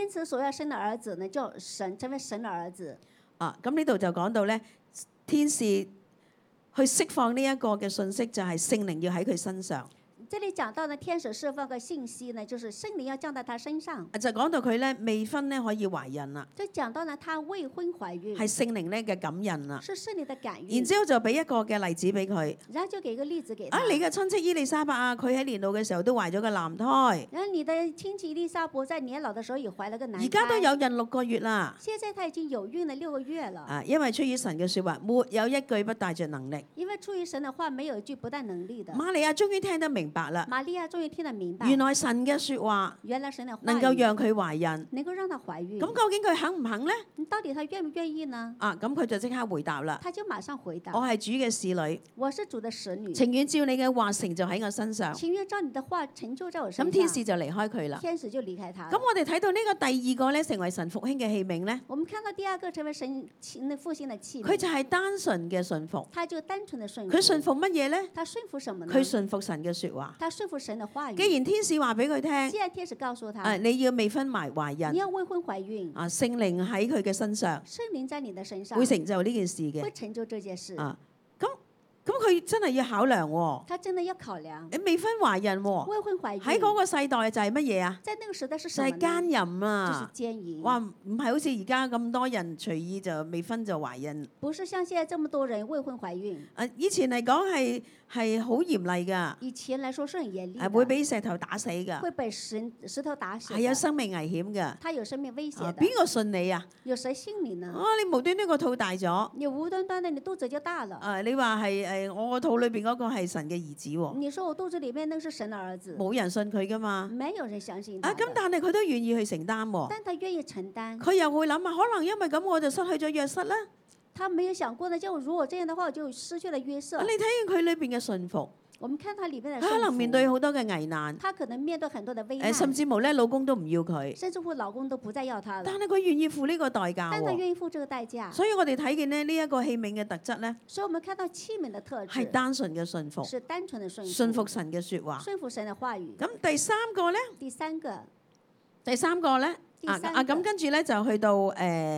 因此所要生的兒子呢，就神成為神的兒子。
啊，咁呢度就講到咧，天使去釋放呢一個嘅信息，就係聖靈要喺佢身上。
這裡講到呢，天使釋放嘅信息呢，就是聖靈要降在他身上。
就講到佢咧未婚咧可以懷孕啦，
就講到呢，他未婚懷孕，
係聖靈咧嘅感孕啦。
是聖靈的感孕。
然之後就俾一個嘅例子俾佢。
然後就給一個例子給他。
啊，你嘅親戚伊麗莎白啊，佢喺年老嘅時候都懷咗個男胎，
然後你的親戚伊麗莎白在年老的時候也懷了個男胎。
而家都有孕六個月啦。
現在他已經有孕了六個月了。
啊，因為出於神嘅説話，沒有一句不帶着能力。
因為出於神的話，沒有一句不帶能力的。
瑪利亞終於聽得明白啦。
瑪利亞終於聽得明白。
原來神嘅説話，
原來神的話
能夠讓佢懷孕。
能夠讓她懷孕。
咁究竟佢肯唔肯呢？
到底他願唔願意呢？
啊，咁佢就即刻回答啦。
他就馬上回答：
我係主嘅使女，
我是主的使女，
情願照你嘅話成就喺我身上。
情願照你的話成就在我身上。
咁天使就離開佢啦。
天使就離開他。
咁我哋睇到呢個第二個咧，成為神復興嘅器皿咧。
我們看到第二個成為神復興的器皿。
佢就係單純嘅信服。
他就單純的信服。
佢信服乜嘢咧？
他信服什麼呢？
佢信服神嘅説話。
他信服神的話語。
既然天使話俾佢聽，
既然天使告訴他，
啊，你要未婚埋懷孕，
你要未婚懷孕，
啊，聖靈喺佢嘅身上，
聖靈在你的身上，
會成就呢件事嘅。
會成就這件事。
啊，咁咁佢真係要考量喎。
他真的要考量。
你未婚懷孕喎，
未婚懷孕
喺嗰個世代就係乜嘢啊？
在那個時代是
就
什麼呢？
係奸淫啊！
就是奸淫。
哇，唔係好似而家咁多人隨意就未婚就懷孕。
不是像現在這麼多人未婚懷孕。
啊，以前嚟講係係好嚴厲㗎。
以前來說是很嚴厲。
係會俾石頭打死㗎。
會被石石頭打死。
係有生命危險㗎。
他有生命危險的。
邊個信你啊？
有誰信你呢？
啊，你無端端個肚大咗。
你無端端的你肚子就大了。
啊，你話係誒我個肚裏邊嗰個係神嘅兒子喎。
你說我肚子裡面那個是神的兒子。
冇人信佢㗎嘛。
沒有人相信他。
啊，咁但係佢都願意去承擔喎。
但他願意承擔。
佢又會諗啊，可能因為咁我就失去咗約瑟啦。
他沒有想過呢，就如果這樣的話，我就失去了約瑟。
你睇見佢裏邊嘅信服。
我們看他裡面的信服。
佢可能面對好多嘅危難。
他可能面對很多的危難。
甚至乎咧，老公都唔要佢。
甚至乎老公都不再要他了。
但係佢願意付呢個代價。
但他願意付這個代價。
所以我哋睇見咧呢一個器皿嘅特質咧。
所以我們看到器皿的特質。
係單純嘅信服。
是單純的信服。
信服神嘅説話。
信服神的話語。
咁第三個咧？
第三個。
第三個咧？
第三個。
啊啊咁跟住咧就去到誒，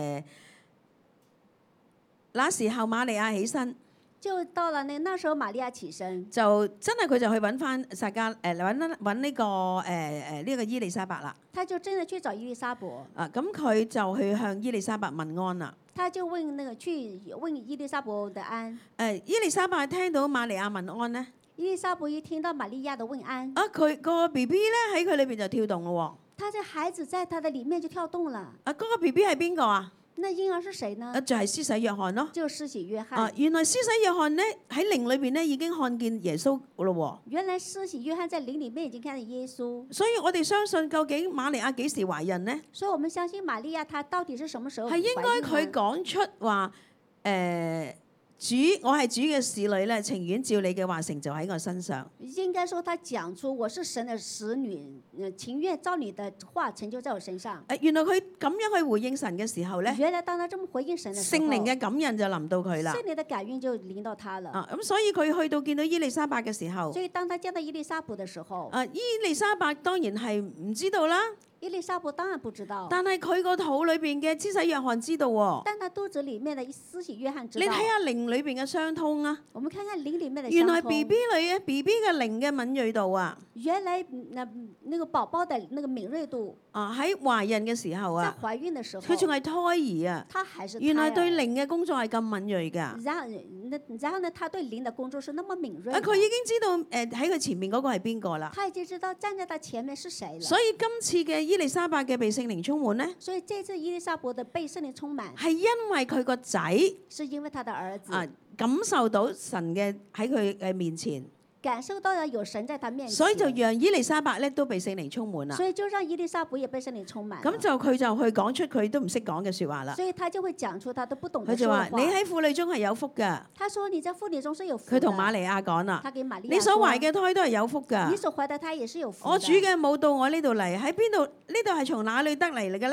那、呃、時候瑪利亞起身。
就到了那那時候，瑪利亞起身，
就真係佢就去揾翻撒加誒揾揾呢個誒誒呢個伊麗莎白啦。
他就真的去找伊麗莎白。啊，
咁佢就去向伊麗莎白問安啦。
他就問那個去問伊麗莎白的安。
誒，伊麗莎白聽到瑪利亞問安咧？
伊麗莎白一聽到瑪利亞的問安，
啊，佢個 B B 咧喺佢裏邊就跳動咯喎。
他這孩子在他的裡面就跳動了。
啊，嗰個 B B 係邊個啊？
那嬰兒是誰呢？
啊，就係施洗約翰咯。
就施洗約翰。
啊，原來施洗約翰咧喺靈裏邊咧已經看見耶穌咯喎。
原來施洗約翰在靈裡面已經看見耶穌。
所以我哋相信，究竟瑪利亞幾時懷孕呢？
所以我們相信瑪利亞，她到底是什麼時候懷孕？
係應該佢講出話誒。呃主，我係主嘅使女咧，情願照你嘅話成就喺我身上。
應該說，他講出我是神的使女，情願照你的話成就在我身上。
誒，原來佢咁樣去回應神嘅時候咧，
原來當他這麼回應神嘅時候，
聖靈嘅感孕就臨到佢啦。
聖靈的感孕就臨到他了。
啊，咁所以佢去到見到伊麗莎白嘅時候，
所以當他見到伊麗莎白嘅時候，
啊，伊麗莎白當然係唔知道啦。
伊麗莎白當然不知道，
但係佢個肚裏邊嘅施洗約翰知道喎。
但他肚子裡面的施洗約翰知道。
你睇下靈裏邊嘅相通啊！
我們看看靈裡面的相通。
原來 B B 女嘅 B B 嘅靈嘅敏鋭度啊！
原來那那個寶寶的那個敏鋭度
啊，喺懷孕嘅時候啊，
在懷孕的時候，
佢仲係胎兒啊，
他還是胎兒，
原來對靈嘅工作係咁敏鋭㗎。
然後那然後呢，他對靈的工作是那麼敏鋭。
啊，佢已經知道誒喺佢前面嗰個係邊個啦。
他已經知道站在他前面是誰了。
所以今次嘅伊麗莎白嘅被聖靈充滿咧，
所以這次伊麗莎白的被聖靈充滿，
係因為佢個仔，
是因為他的兒子
啊感受到神嘅喺佢嘅面前，
感受到有神在他面前，
所以就讓伊麗莎白咧都被聖靈充滿啦。
所以就讓伊麗莎白也被聖靈充滿。
咁就佢就去講出佢都唔識講嘅説話啦。
所以他就會講出他都不懂
佢就話：
嘅說話。
你喺婦女中係有福㗎。
他說：你在婦女中是有福的。
佢同瑪利亞講啦。
他給瑪利亞說：
你所懷嘅胎都係有福㗎。
你所懷的胎也是有福的。
我主嘅冇到我呢度嚟，喺邊度？呢度係從哪裏得嚟嚟嘅咧？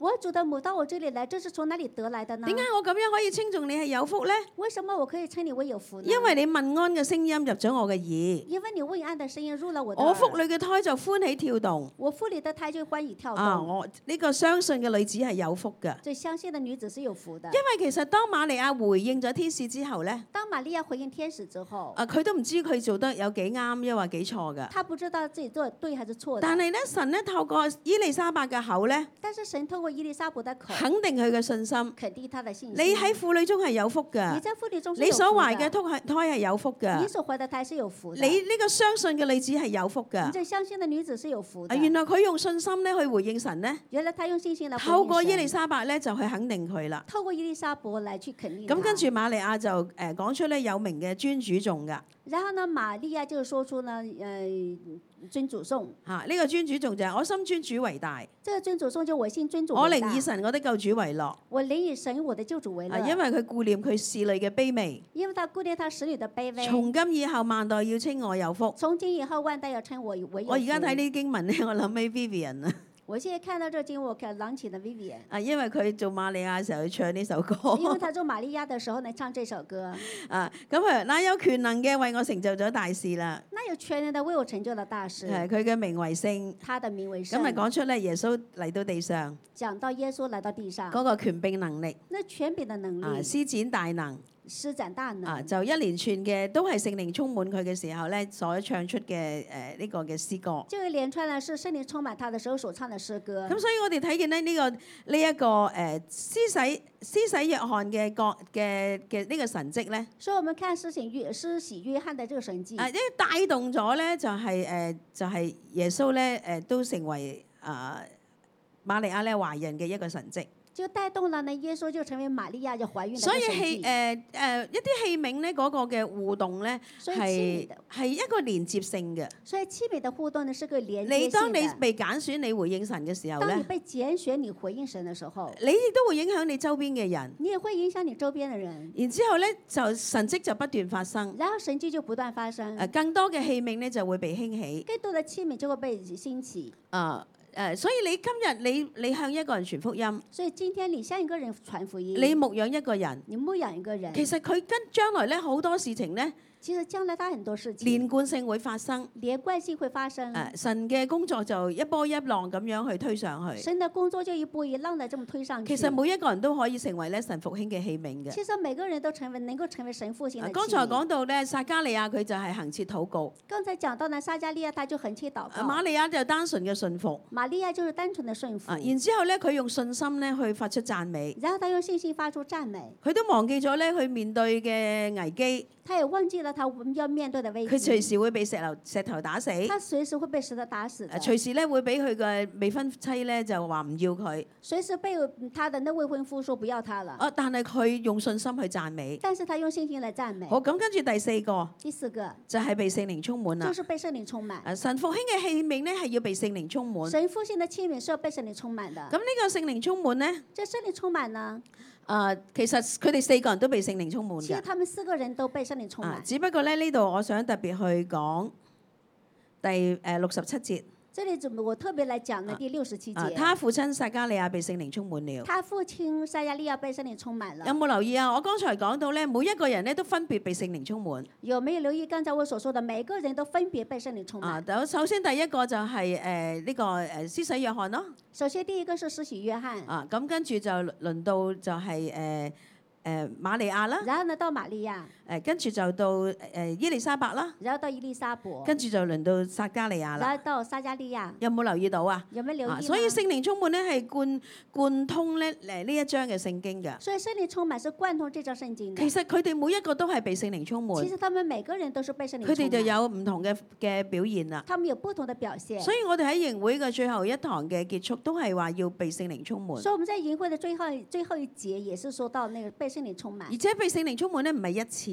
我主的母到我這裡來，這是從哪裡得來的呢？
點解我咁樣可以稱頌你係有福呢？
為什麼我可以稱你為有福呢？
因為你問安嘅聲音入咗我嘅耳，
因為你問安的聲音入了我的
我
耳。
腹裏嘅胎就歡喜跳動。
我腹裡的胎就歡喜跳動。
啊，我呢個相信嘅女子係有福嘅，
這相信的女子是有福的。
因為其實當瑪利亞回應咗天使之後咧，
當瑪利亞回應天使之後，
啊佢都唔知佢做得有幾啱，抑或幾錯嘅。
她不知道自己做得對還是錯的。
但係咧，神咧透過伊麗莎白嘅口咧，
但是神透過伊麗莎白的口
肯定佢嘅信心。
肯定她的信心。
你喺婦女中係有福嘅
你，在婦女中是
你
有福的。
所懷嘅胎係胎係有福嘅
你，所懷的胎是有福的。
你呢個相信嘅女子係有福嘅
你。這相信的女子是有福的。
啊，原來佢用信心咧去回應神咧，
原來她用信心來回應
透過伊麗
神
莎白咧就去肯定佢啦。
透過伊麗莎白來去肯定
咁
她。
跟住瑪利亞就誒講出咧有名嘅尊主頌噶
然後呢，瑪利亞就說出呢，呃，尊主頌。
嚇，呢個尊主頌就係我心尊主為大，
這個尊主頌就我信尊主
我
為大。
靈以神我的救主為樂。
我靈以神我的救主為
啊，
樂。
因為佢顧念佢侍女嘅卑微，
因為他顧念他使女的卑微。
從今以後萬代要稱我有福。
從今以後萬代要稱我為有福。
我而家睇呢啲經文咧，我諗起 Vivian 啊，
我現在看到這個經文，我看朗起的 Vivian，
啊，因為佢做瑪利亞嘅時候，佢唱呢首歌。
因為他做瑪利亞的時候呢，唱這首歌。
啊，咁佢那有權能嘅為我成就咗大事啦。
那有權能的為我成就了大事。
係佢嘅名為聖，
他的名為聖。
咁咪講出咧耶穌嚟到地上
講到耶穌來到地上，
嗰個權柄能力，
那權柄的能
啊，
力，
施展大能。
施展大能。
啊，就一連串嘅都係聖靈充滿佢嘅時候咧，所唱出嘅誒呢個嘅詩歌。
這一連串呢是聖靈充滿他的時候所唱的詩歌。
咁所以我哋睇見咧呢個呢一個誒施洗施洗約翰嘅國嘅嘅呢個神蹟咧，
所以我們看施洗約施洗約翰的這個神蹟，
啊，因為帶動咗咧就係誒就係耶穌咧誒都成為啊瑪利亞咧懷孕嘅一個神蹟。
就帶動了呢，耶穌就成為瑪利亞就懷孕的
所以
一個神蹟。
器誒誒一啲器皿咧嗰個嘅互動咧
所以器
係
皿的
係一個連接性嘅。
所以器皿的互動呢是個連接
你
性
當你
的。
被揀選，你回應神嘅時候咧，
當你被揀選，你回應神的時候，
你亦都會影響你周邊嘅人。
你也會影響你周邊的人，
然之後咧就神蹟就不斷發生，
然後神蹟就不斷發生，
誒更多嘅器皿咧就會被興起。
更多的器皿就會被興起。
啊誒，所以你今日你你向一個人傳福音，
所以今天你向一個人傳福音，
你牧養一個人，
你牧養一個人，
其實佢跟將來咧好多事情咧
其實將來他很多事情
連貫性會發生。
連貫性會發生。
誒神嘅工作就一波一浪咁樣去推上去。
神的工作就一波一浪的這麼推上去。
其實每一個人都可以成為咧神復興嘅器皿嘅。
其實每個人都成為能夠成為神復興的器皿。
剛才講到咧撒加利亞佢就係恆切禱告，
剛才講到呢，撒加利亞他就恆切禱告，
瑪利亞就單純嘅信服。
瑪利亞就是單純的順服。
啊，然之後咧佢用信心咧去發出讚美，
然後他用信心發出讚美，
佢都忘記咗咧佢面對嘅危機，
他也忘記了他要面對的危機。
佢隨時會被石頭石頭打死，
他隨時會被石頭打死的。
誒隨時咧會俾佢嘅未婚妻咧就話唔要佢。
隨時被他的那未婚夫說不要他了。
啊，但係佢用信心去讚美。
但是他用信心來讚美。
好，咁跟住第四個
第四個
就係被聖靈充滿啦
就。是被聖靈充滿。
誒神復興嘅器皿咧係要被聖靈充滿。
神復興的器皿是要被聖靈充滿的。
咁呢個聖靈充滿咧，
這聖靈充滿呢？
誒其實佢哋四個人都被聖靈充滿嘅。
其實他們四個人都被聖靈充滿。
啊，只不過咧呢度我想特別去講第誒六十七節。
這裡怎麼我特別來講呢？第六十七
啊，
節，
他父親撒加利亞被聖靈充滿了。
他父親撒加利亞被聖靈充滿了。
有冇留意啊？我剛才講到咧，每一個人咧都分別被聖靈充滿。
有沒有留意剛才我所說的？每個人都分別被聖靈充
啊，
滿。
首先第一個就係誒呢個誒施洗約翰咯。
首先第一個是施洗約翰，
啊，咁跟住就輪到就係誒誒瑪利亞啦。
然後呢到瑪利亞，
誒跟住就到誒伊麗莎白啦。
然後到伊麗莎伯，
跟住就輪到撒加利亞
然
啦。
後到撒加利亞。
有冇留意到啊？
有沒有留意呢？
啊所以聖靈充滿咧係貫貫通咧誒呢一章嘅聖經嘅。
所以聖靈充滿是貫通這章聖經的。
其實佢哋每一個都係被聖靈充滿
其，實他們每個人都是被聖靈
佢哋
充滿。
就有唔同嘅嘅表現啦。
他們有不同的表現。
所以我哋喺營會嘅最後一堂嘅結束都係話要被聖靈充滿，
所以我們在營會的最後最後一節也是說到那個被聖靈充滿
而，且被聖靈充滿咧唔係一次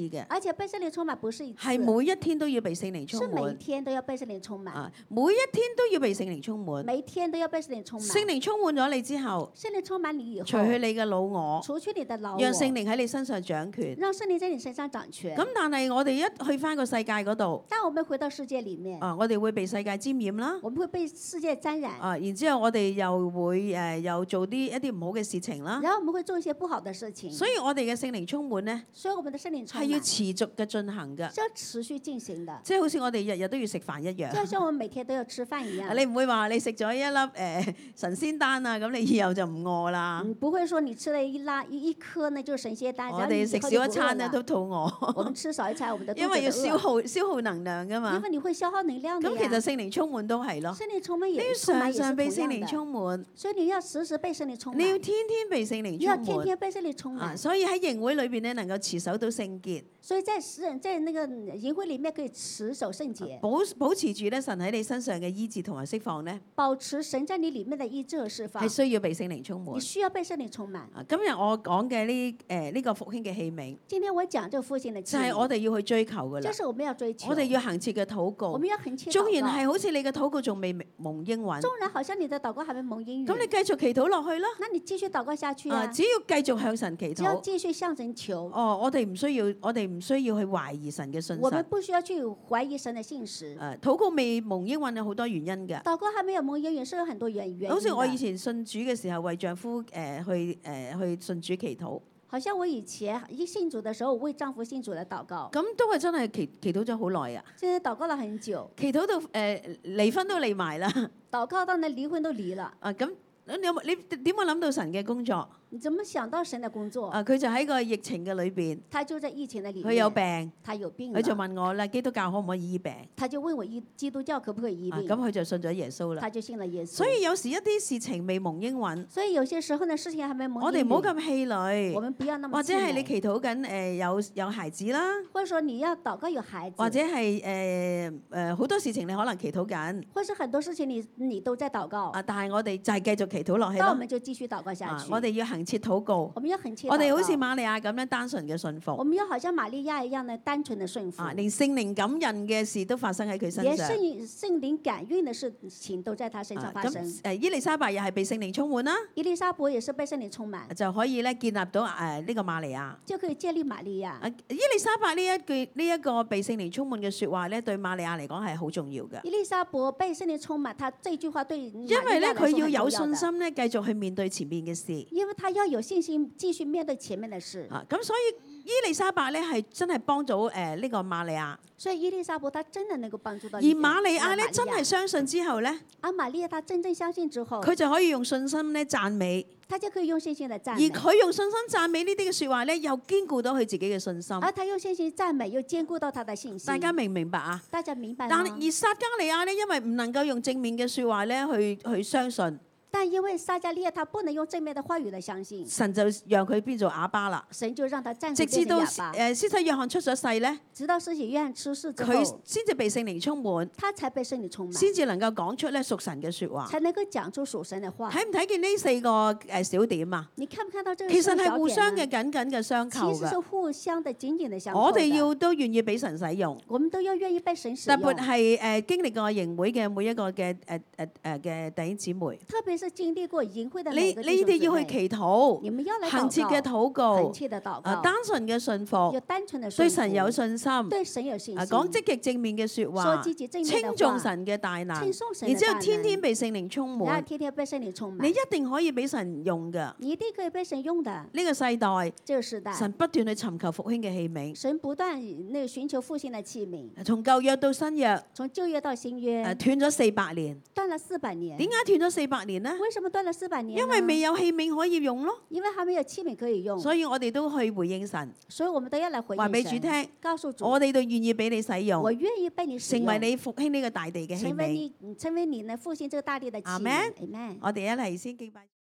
嘅，
而且被聖靈充滿不是一次，
係每一天都要被聖靈
是
充滿。
每天都要被聖靈充滿，
啊，每一天都要被聖靈充滿。
每天都要被聖靈充滿。
聖靈充滿咗你之後，
聖靈充滿你以後，
除去你嘅老我，
除去你的老我，
讓聖靈喺你身上掌權。
讓聖靈在你身上掌權。
咁但係我哋一去翻個世界嗰度，
當我們回到世界裡面，
啊，我哋會被世界沾染啦。
我們會被世界沾染，
啊，然之後我哋又會誒、呃、又做啲一啲唔好嘅事情啦。
然後我們會做一些不好的事情。
所以我哋嘅聖靈充滿咧，
所以我們的聖靈充滿
係要持續嘅進行嘅，
是要持續進行的，
即係好似我哋日日都要食飯一樣。
就好像我們每天都要吃飯一樣。
你唔會話你食咗一粒誒、呃、神仙丹啊，咁你以後就唔餓啦。
嗯，不會說你吃了一粒一一顆呢，就是神仙丹。
我哋食少一餐咧都肚餓。
我們吃少一餐，我們的肚子
因為要消
餓。
耗消耗能量噶嘛。
因為你會消耗能量的呀。
咁其實聖靈充滿都係咯。
聖靈充滿
你要
也充滿也是
常常被
同樣的。
聖靈充滿，
所以你要時時被聖靈充滿。
你要天天被聖靈
你要天
充滿。
天被聖靈充
啊，
滿。
所以喺營會裏邊咧，能夠持守到聖潔，
所以在聖在那個營會裡面可以持守聖潔，
保保持住咧神喺你身上嘅醫治同埋釋放咧，
保持神在你裡面的醫治和釋放
係。需要被聖靈充滿
你。需要被聖靈充滿。
啊，今日我講嘅呢誒呢個復興嘅器皿，
今天我講這個復興的器
就係我
皿，
哋要去追求噶啦
這。是我們要追求。
我哋要恆切嘅禱
我
告，
們要恆切禱
縱然係
告。
好似你嘅禱告仲未蒙應允，咁
縱然好像你的禱告還沒蒙應允，
你繼續祈禱落去啦。
那你繼續禱告下去
啊，
啊！
只要繼續向神祈
只要
禱。
繼續向神求，
哦，我哋唔需要，我哋唔需要去懷疑神嘅信
我們
實。
不需要去懷疑神的信實。
誒，禱告未蒙應允有好多原因嘅。
禱告還沒有蒙應允是有很多原原因的。
好似我以前信主嘅時候，為丈夫誒、呃、去誒、呃、去信主祈禱，
好像我以前一信主的時候，我為丈夫信主來禱告，
咁都係真係祈祈禱咗好耐啊！
現在禱告了很久，
祈禱到誒、呃、離婚都離埋啦。
禱告到呢離婚都離了。
啊，咁你有冇你點會諗到神嘅工作？
你怎麼想到神的工作？
啊，佢就喺個疫情嘅裏邊，
他就在疫情的裡面，
佢有病，
他有病
佢就
了，
問我啦：基督教可唔可以醫病？
他就問我醫基督教可不可以醫
啊，
病？
咁佢就信咗耶穌啦。
他就信了耶穌。
所以有時一啲事情未蒙應允，
所以有些時候呢，事情還沒蒙
我
應允，
哋唔好咁氣
我
餒，
們不要那麼
或者係
氣餒，
你祈禱緊誒有有孩子啦，
或者說你要禱告有孩子，
或者係誒誒好多事情你可能祈禱緊。
或是很多事情你你都在禱告，
啊！但係我哋就係繼續祈禱落去咯。
那我們就繼續禱告下
啊！
去。
我哋要恆切禱告，
我們要很切禱告，
我哋好似瑪利亞咁樣單純嘅信
我
服。
們要好像瑪利亞一樣的單純的順服，
啊！連聖靈感孕嘅事都發生喺佢身
連
上。
聖聖靈感孕的事情都在他身上
啊
發生。
咁誒，伊麗莎白又係被聖靈充滿啦，
伊麗莎伯也是被聖靈充滿，
就可以咧建立到誒呢個瑪利亞。
就可以建立瑪利亞。
啊！伊麗莎白呢一句呢一個被聖靈充滿嘅説話咧，對瑪利亞嚟講係好重要嘅，
伊麗莎伯被聖靈充滿，他這句話對瑪利
因為咧
亞來說
佢要有
很重的，
信心咧繼續去面對前面嘅事。
因為他要有信心繼續面對前面的事。
啊！咁所以伊麗莎白咧係真係幫到誒呢個瑪利亞。
所以伊麗莎伯她真的能夠幫助到
而
你。
瑪利亞咧
瑪利
真係相信之後咧，
而瑪利亞她真正相信之後，
佢就可以用信心咧讚美，
她就可以用信心來讚
而
美。
佢用信心讚美呢啲嘅説話咧，又堅固到佢自己嘅信心。
而她用信心讚美，又兼顧到她的信心。
大家明唔明白啊？
大家明白
但
嗎？
而撒加利亞咧，因為唔能夠用正面嘅説話咧去去相信，
但因為撒加利亞他不能用正面的話語來相信，
神就讓佢變做啞巴啦。
神就讓他暫
直至到
時變成啞巴。
誒施洗約翰出咗世咧，
直到施洗約翰出世之
佢
後，
先至被聖靈充滿，
他才被聖靈充滿，
先至能夠講出咧屬神嘅説話。
才能夠講出屬神的話。
睇唔睇見呢四個誒小點啊？
你看不看到這個
其實係
小
互相嘅
點呢？
緊緊嘅相扣
其實是
㗎。
互相的緊緊的相扣的。
我哋要都願意俾神使用。
我們都要願意被神使
特
用。
別係誒經歷過營會嘅每一個嘅誒誒誒嘅弟兄姊妹，
特別是經歷過營會的
你
每個弟兄
你哋要去
姊妹，
祈禱，
你們要來
恆切嘅
禱
禱告
懇，切的禱
啊
告，
單純嘅信服
有，單純的
對
順服
神有信心，
對神有信
啊
心，
講積極正面嘅説
說
話，
積極正面的
稱
話
頌神嘅大能，
稱頌神
然之後
的大能
天天被聖靈充
然後
滿，
天天被聖靈充滿，
你一定可以俾神用㗎。
你一定可以被神用的。
呢個世代，
這個時代，
神不斷去尋求復興嘅器皿，
神不斷那個尋求復興的器皿，
從舊約到新約，
從舊約到新約，
誒斷咗四百年。
斷了四百年。
點解斷咗四百年呢？
為什麼斷了四百年呢？
因為未有器皿可以用咯，
因為還沒有器皿可以用，
所以我哋都去回應神，
所以我們都要來回應
話俾
神
主聽，
告訴主，
我哋都願意俾你使用
我，願意被你使用，
成為你復興呢個大地嘅器皿。
成為你成為你呢復興這個大地的器皿。
阿們
Amen。
我哋一齊先敬拜。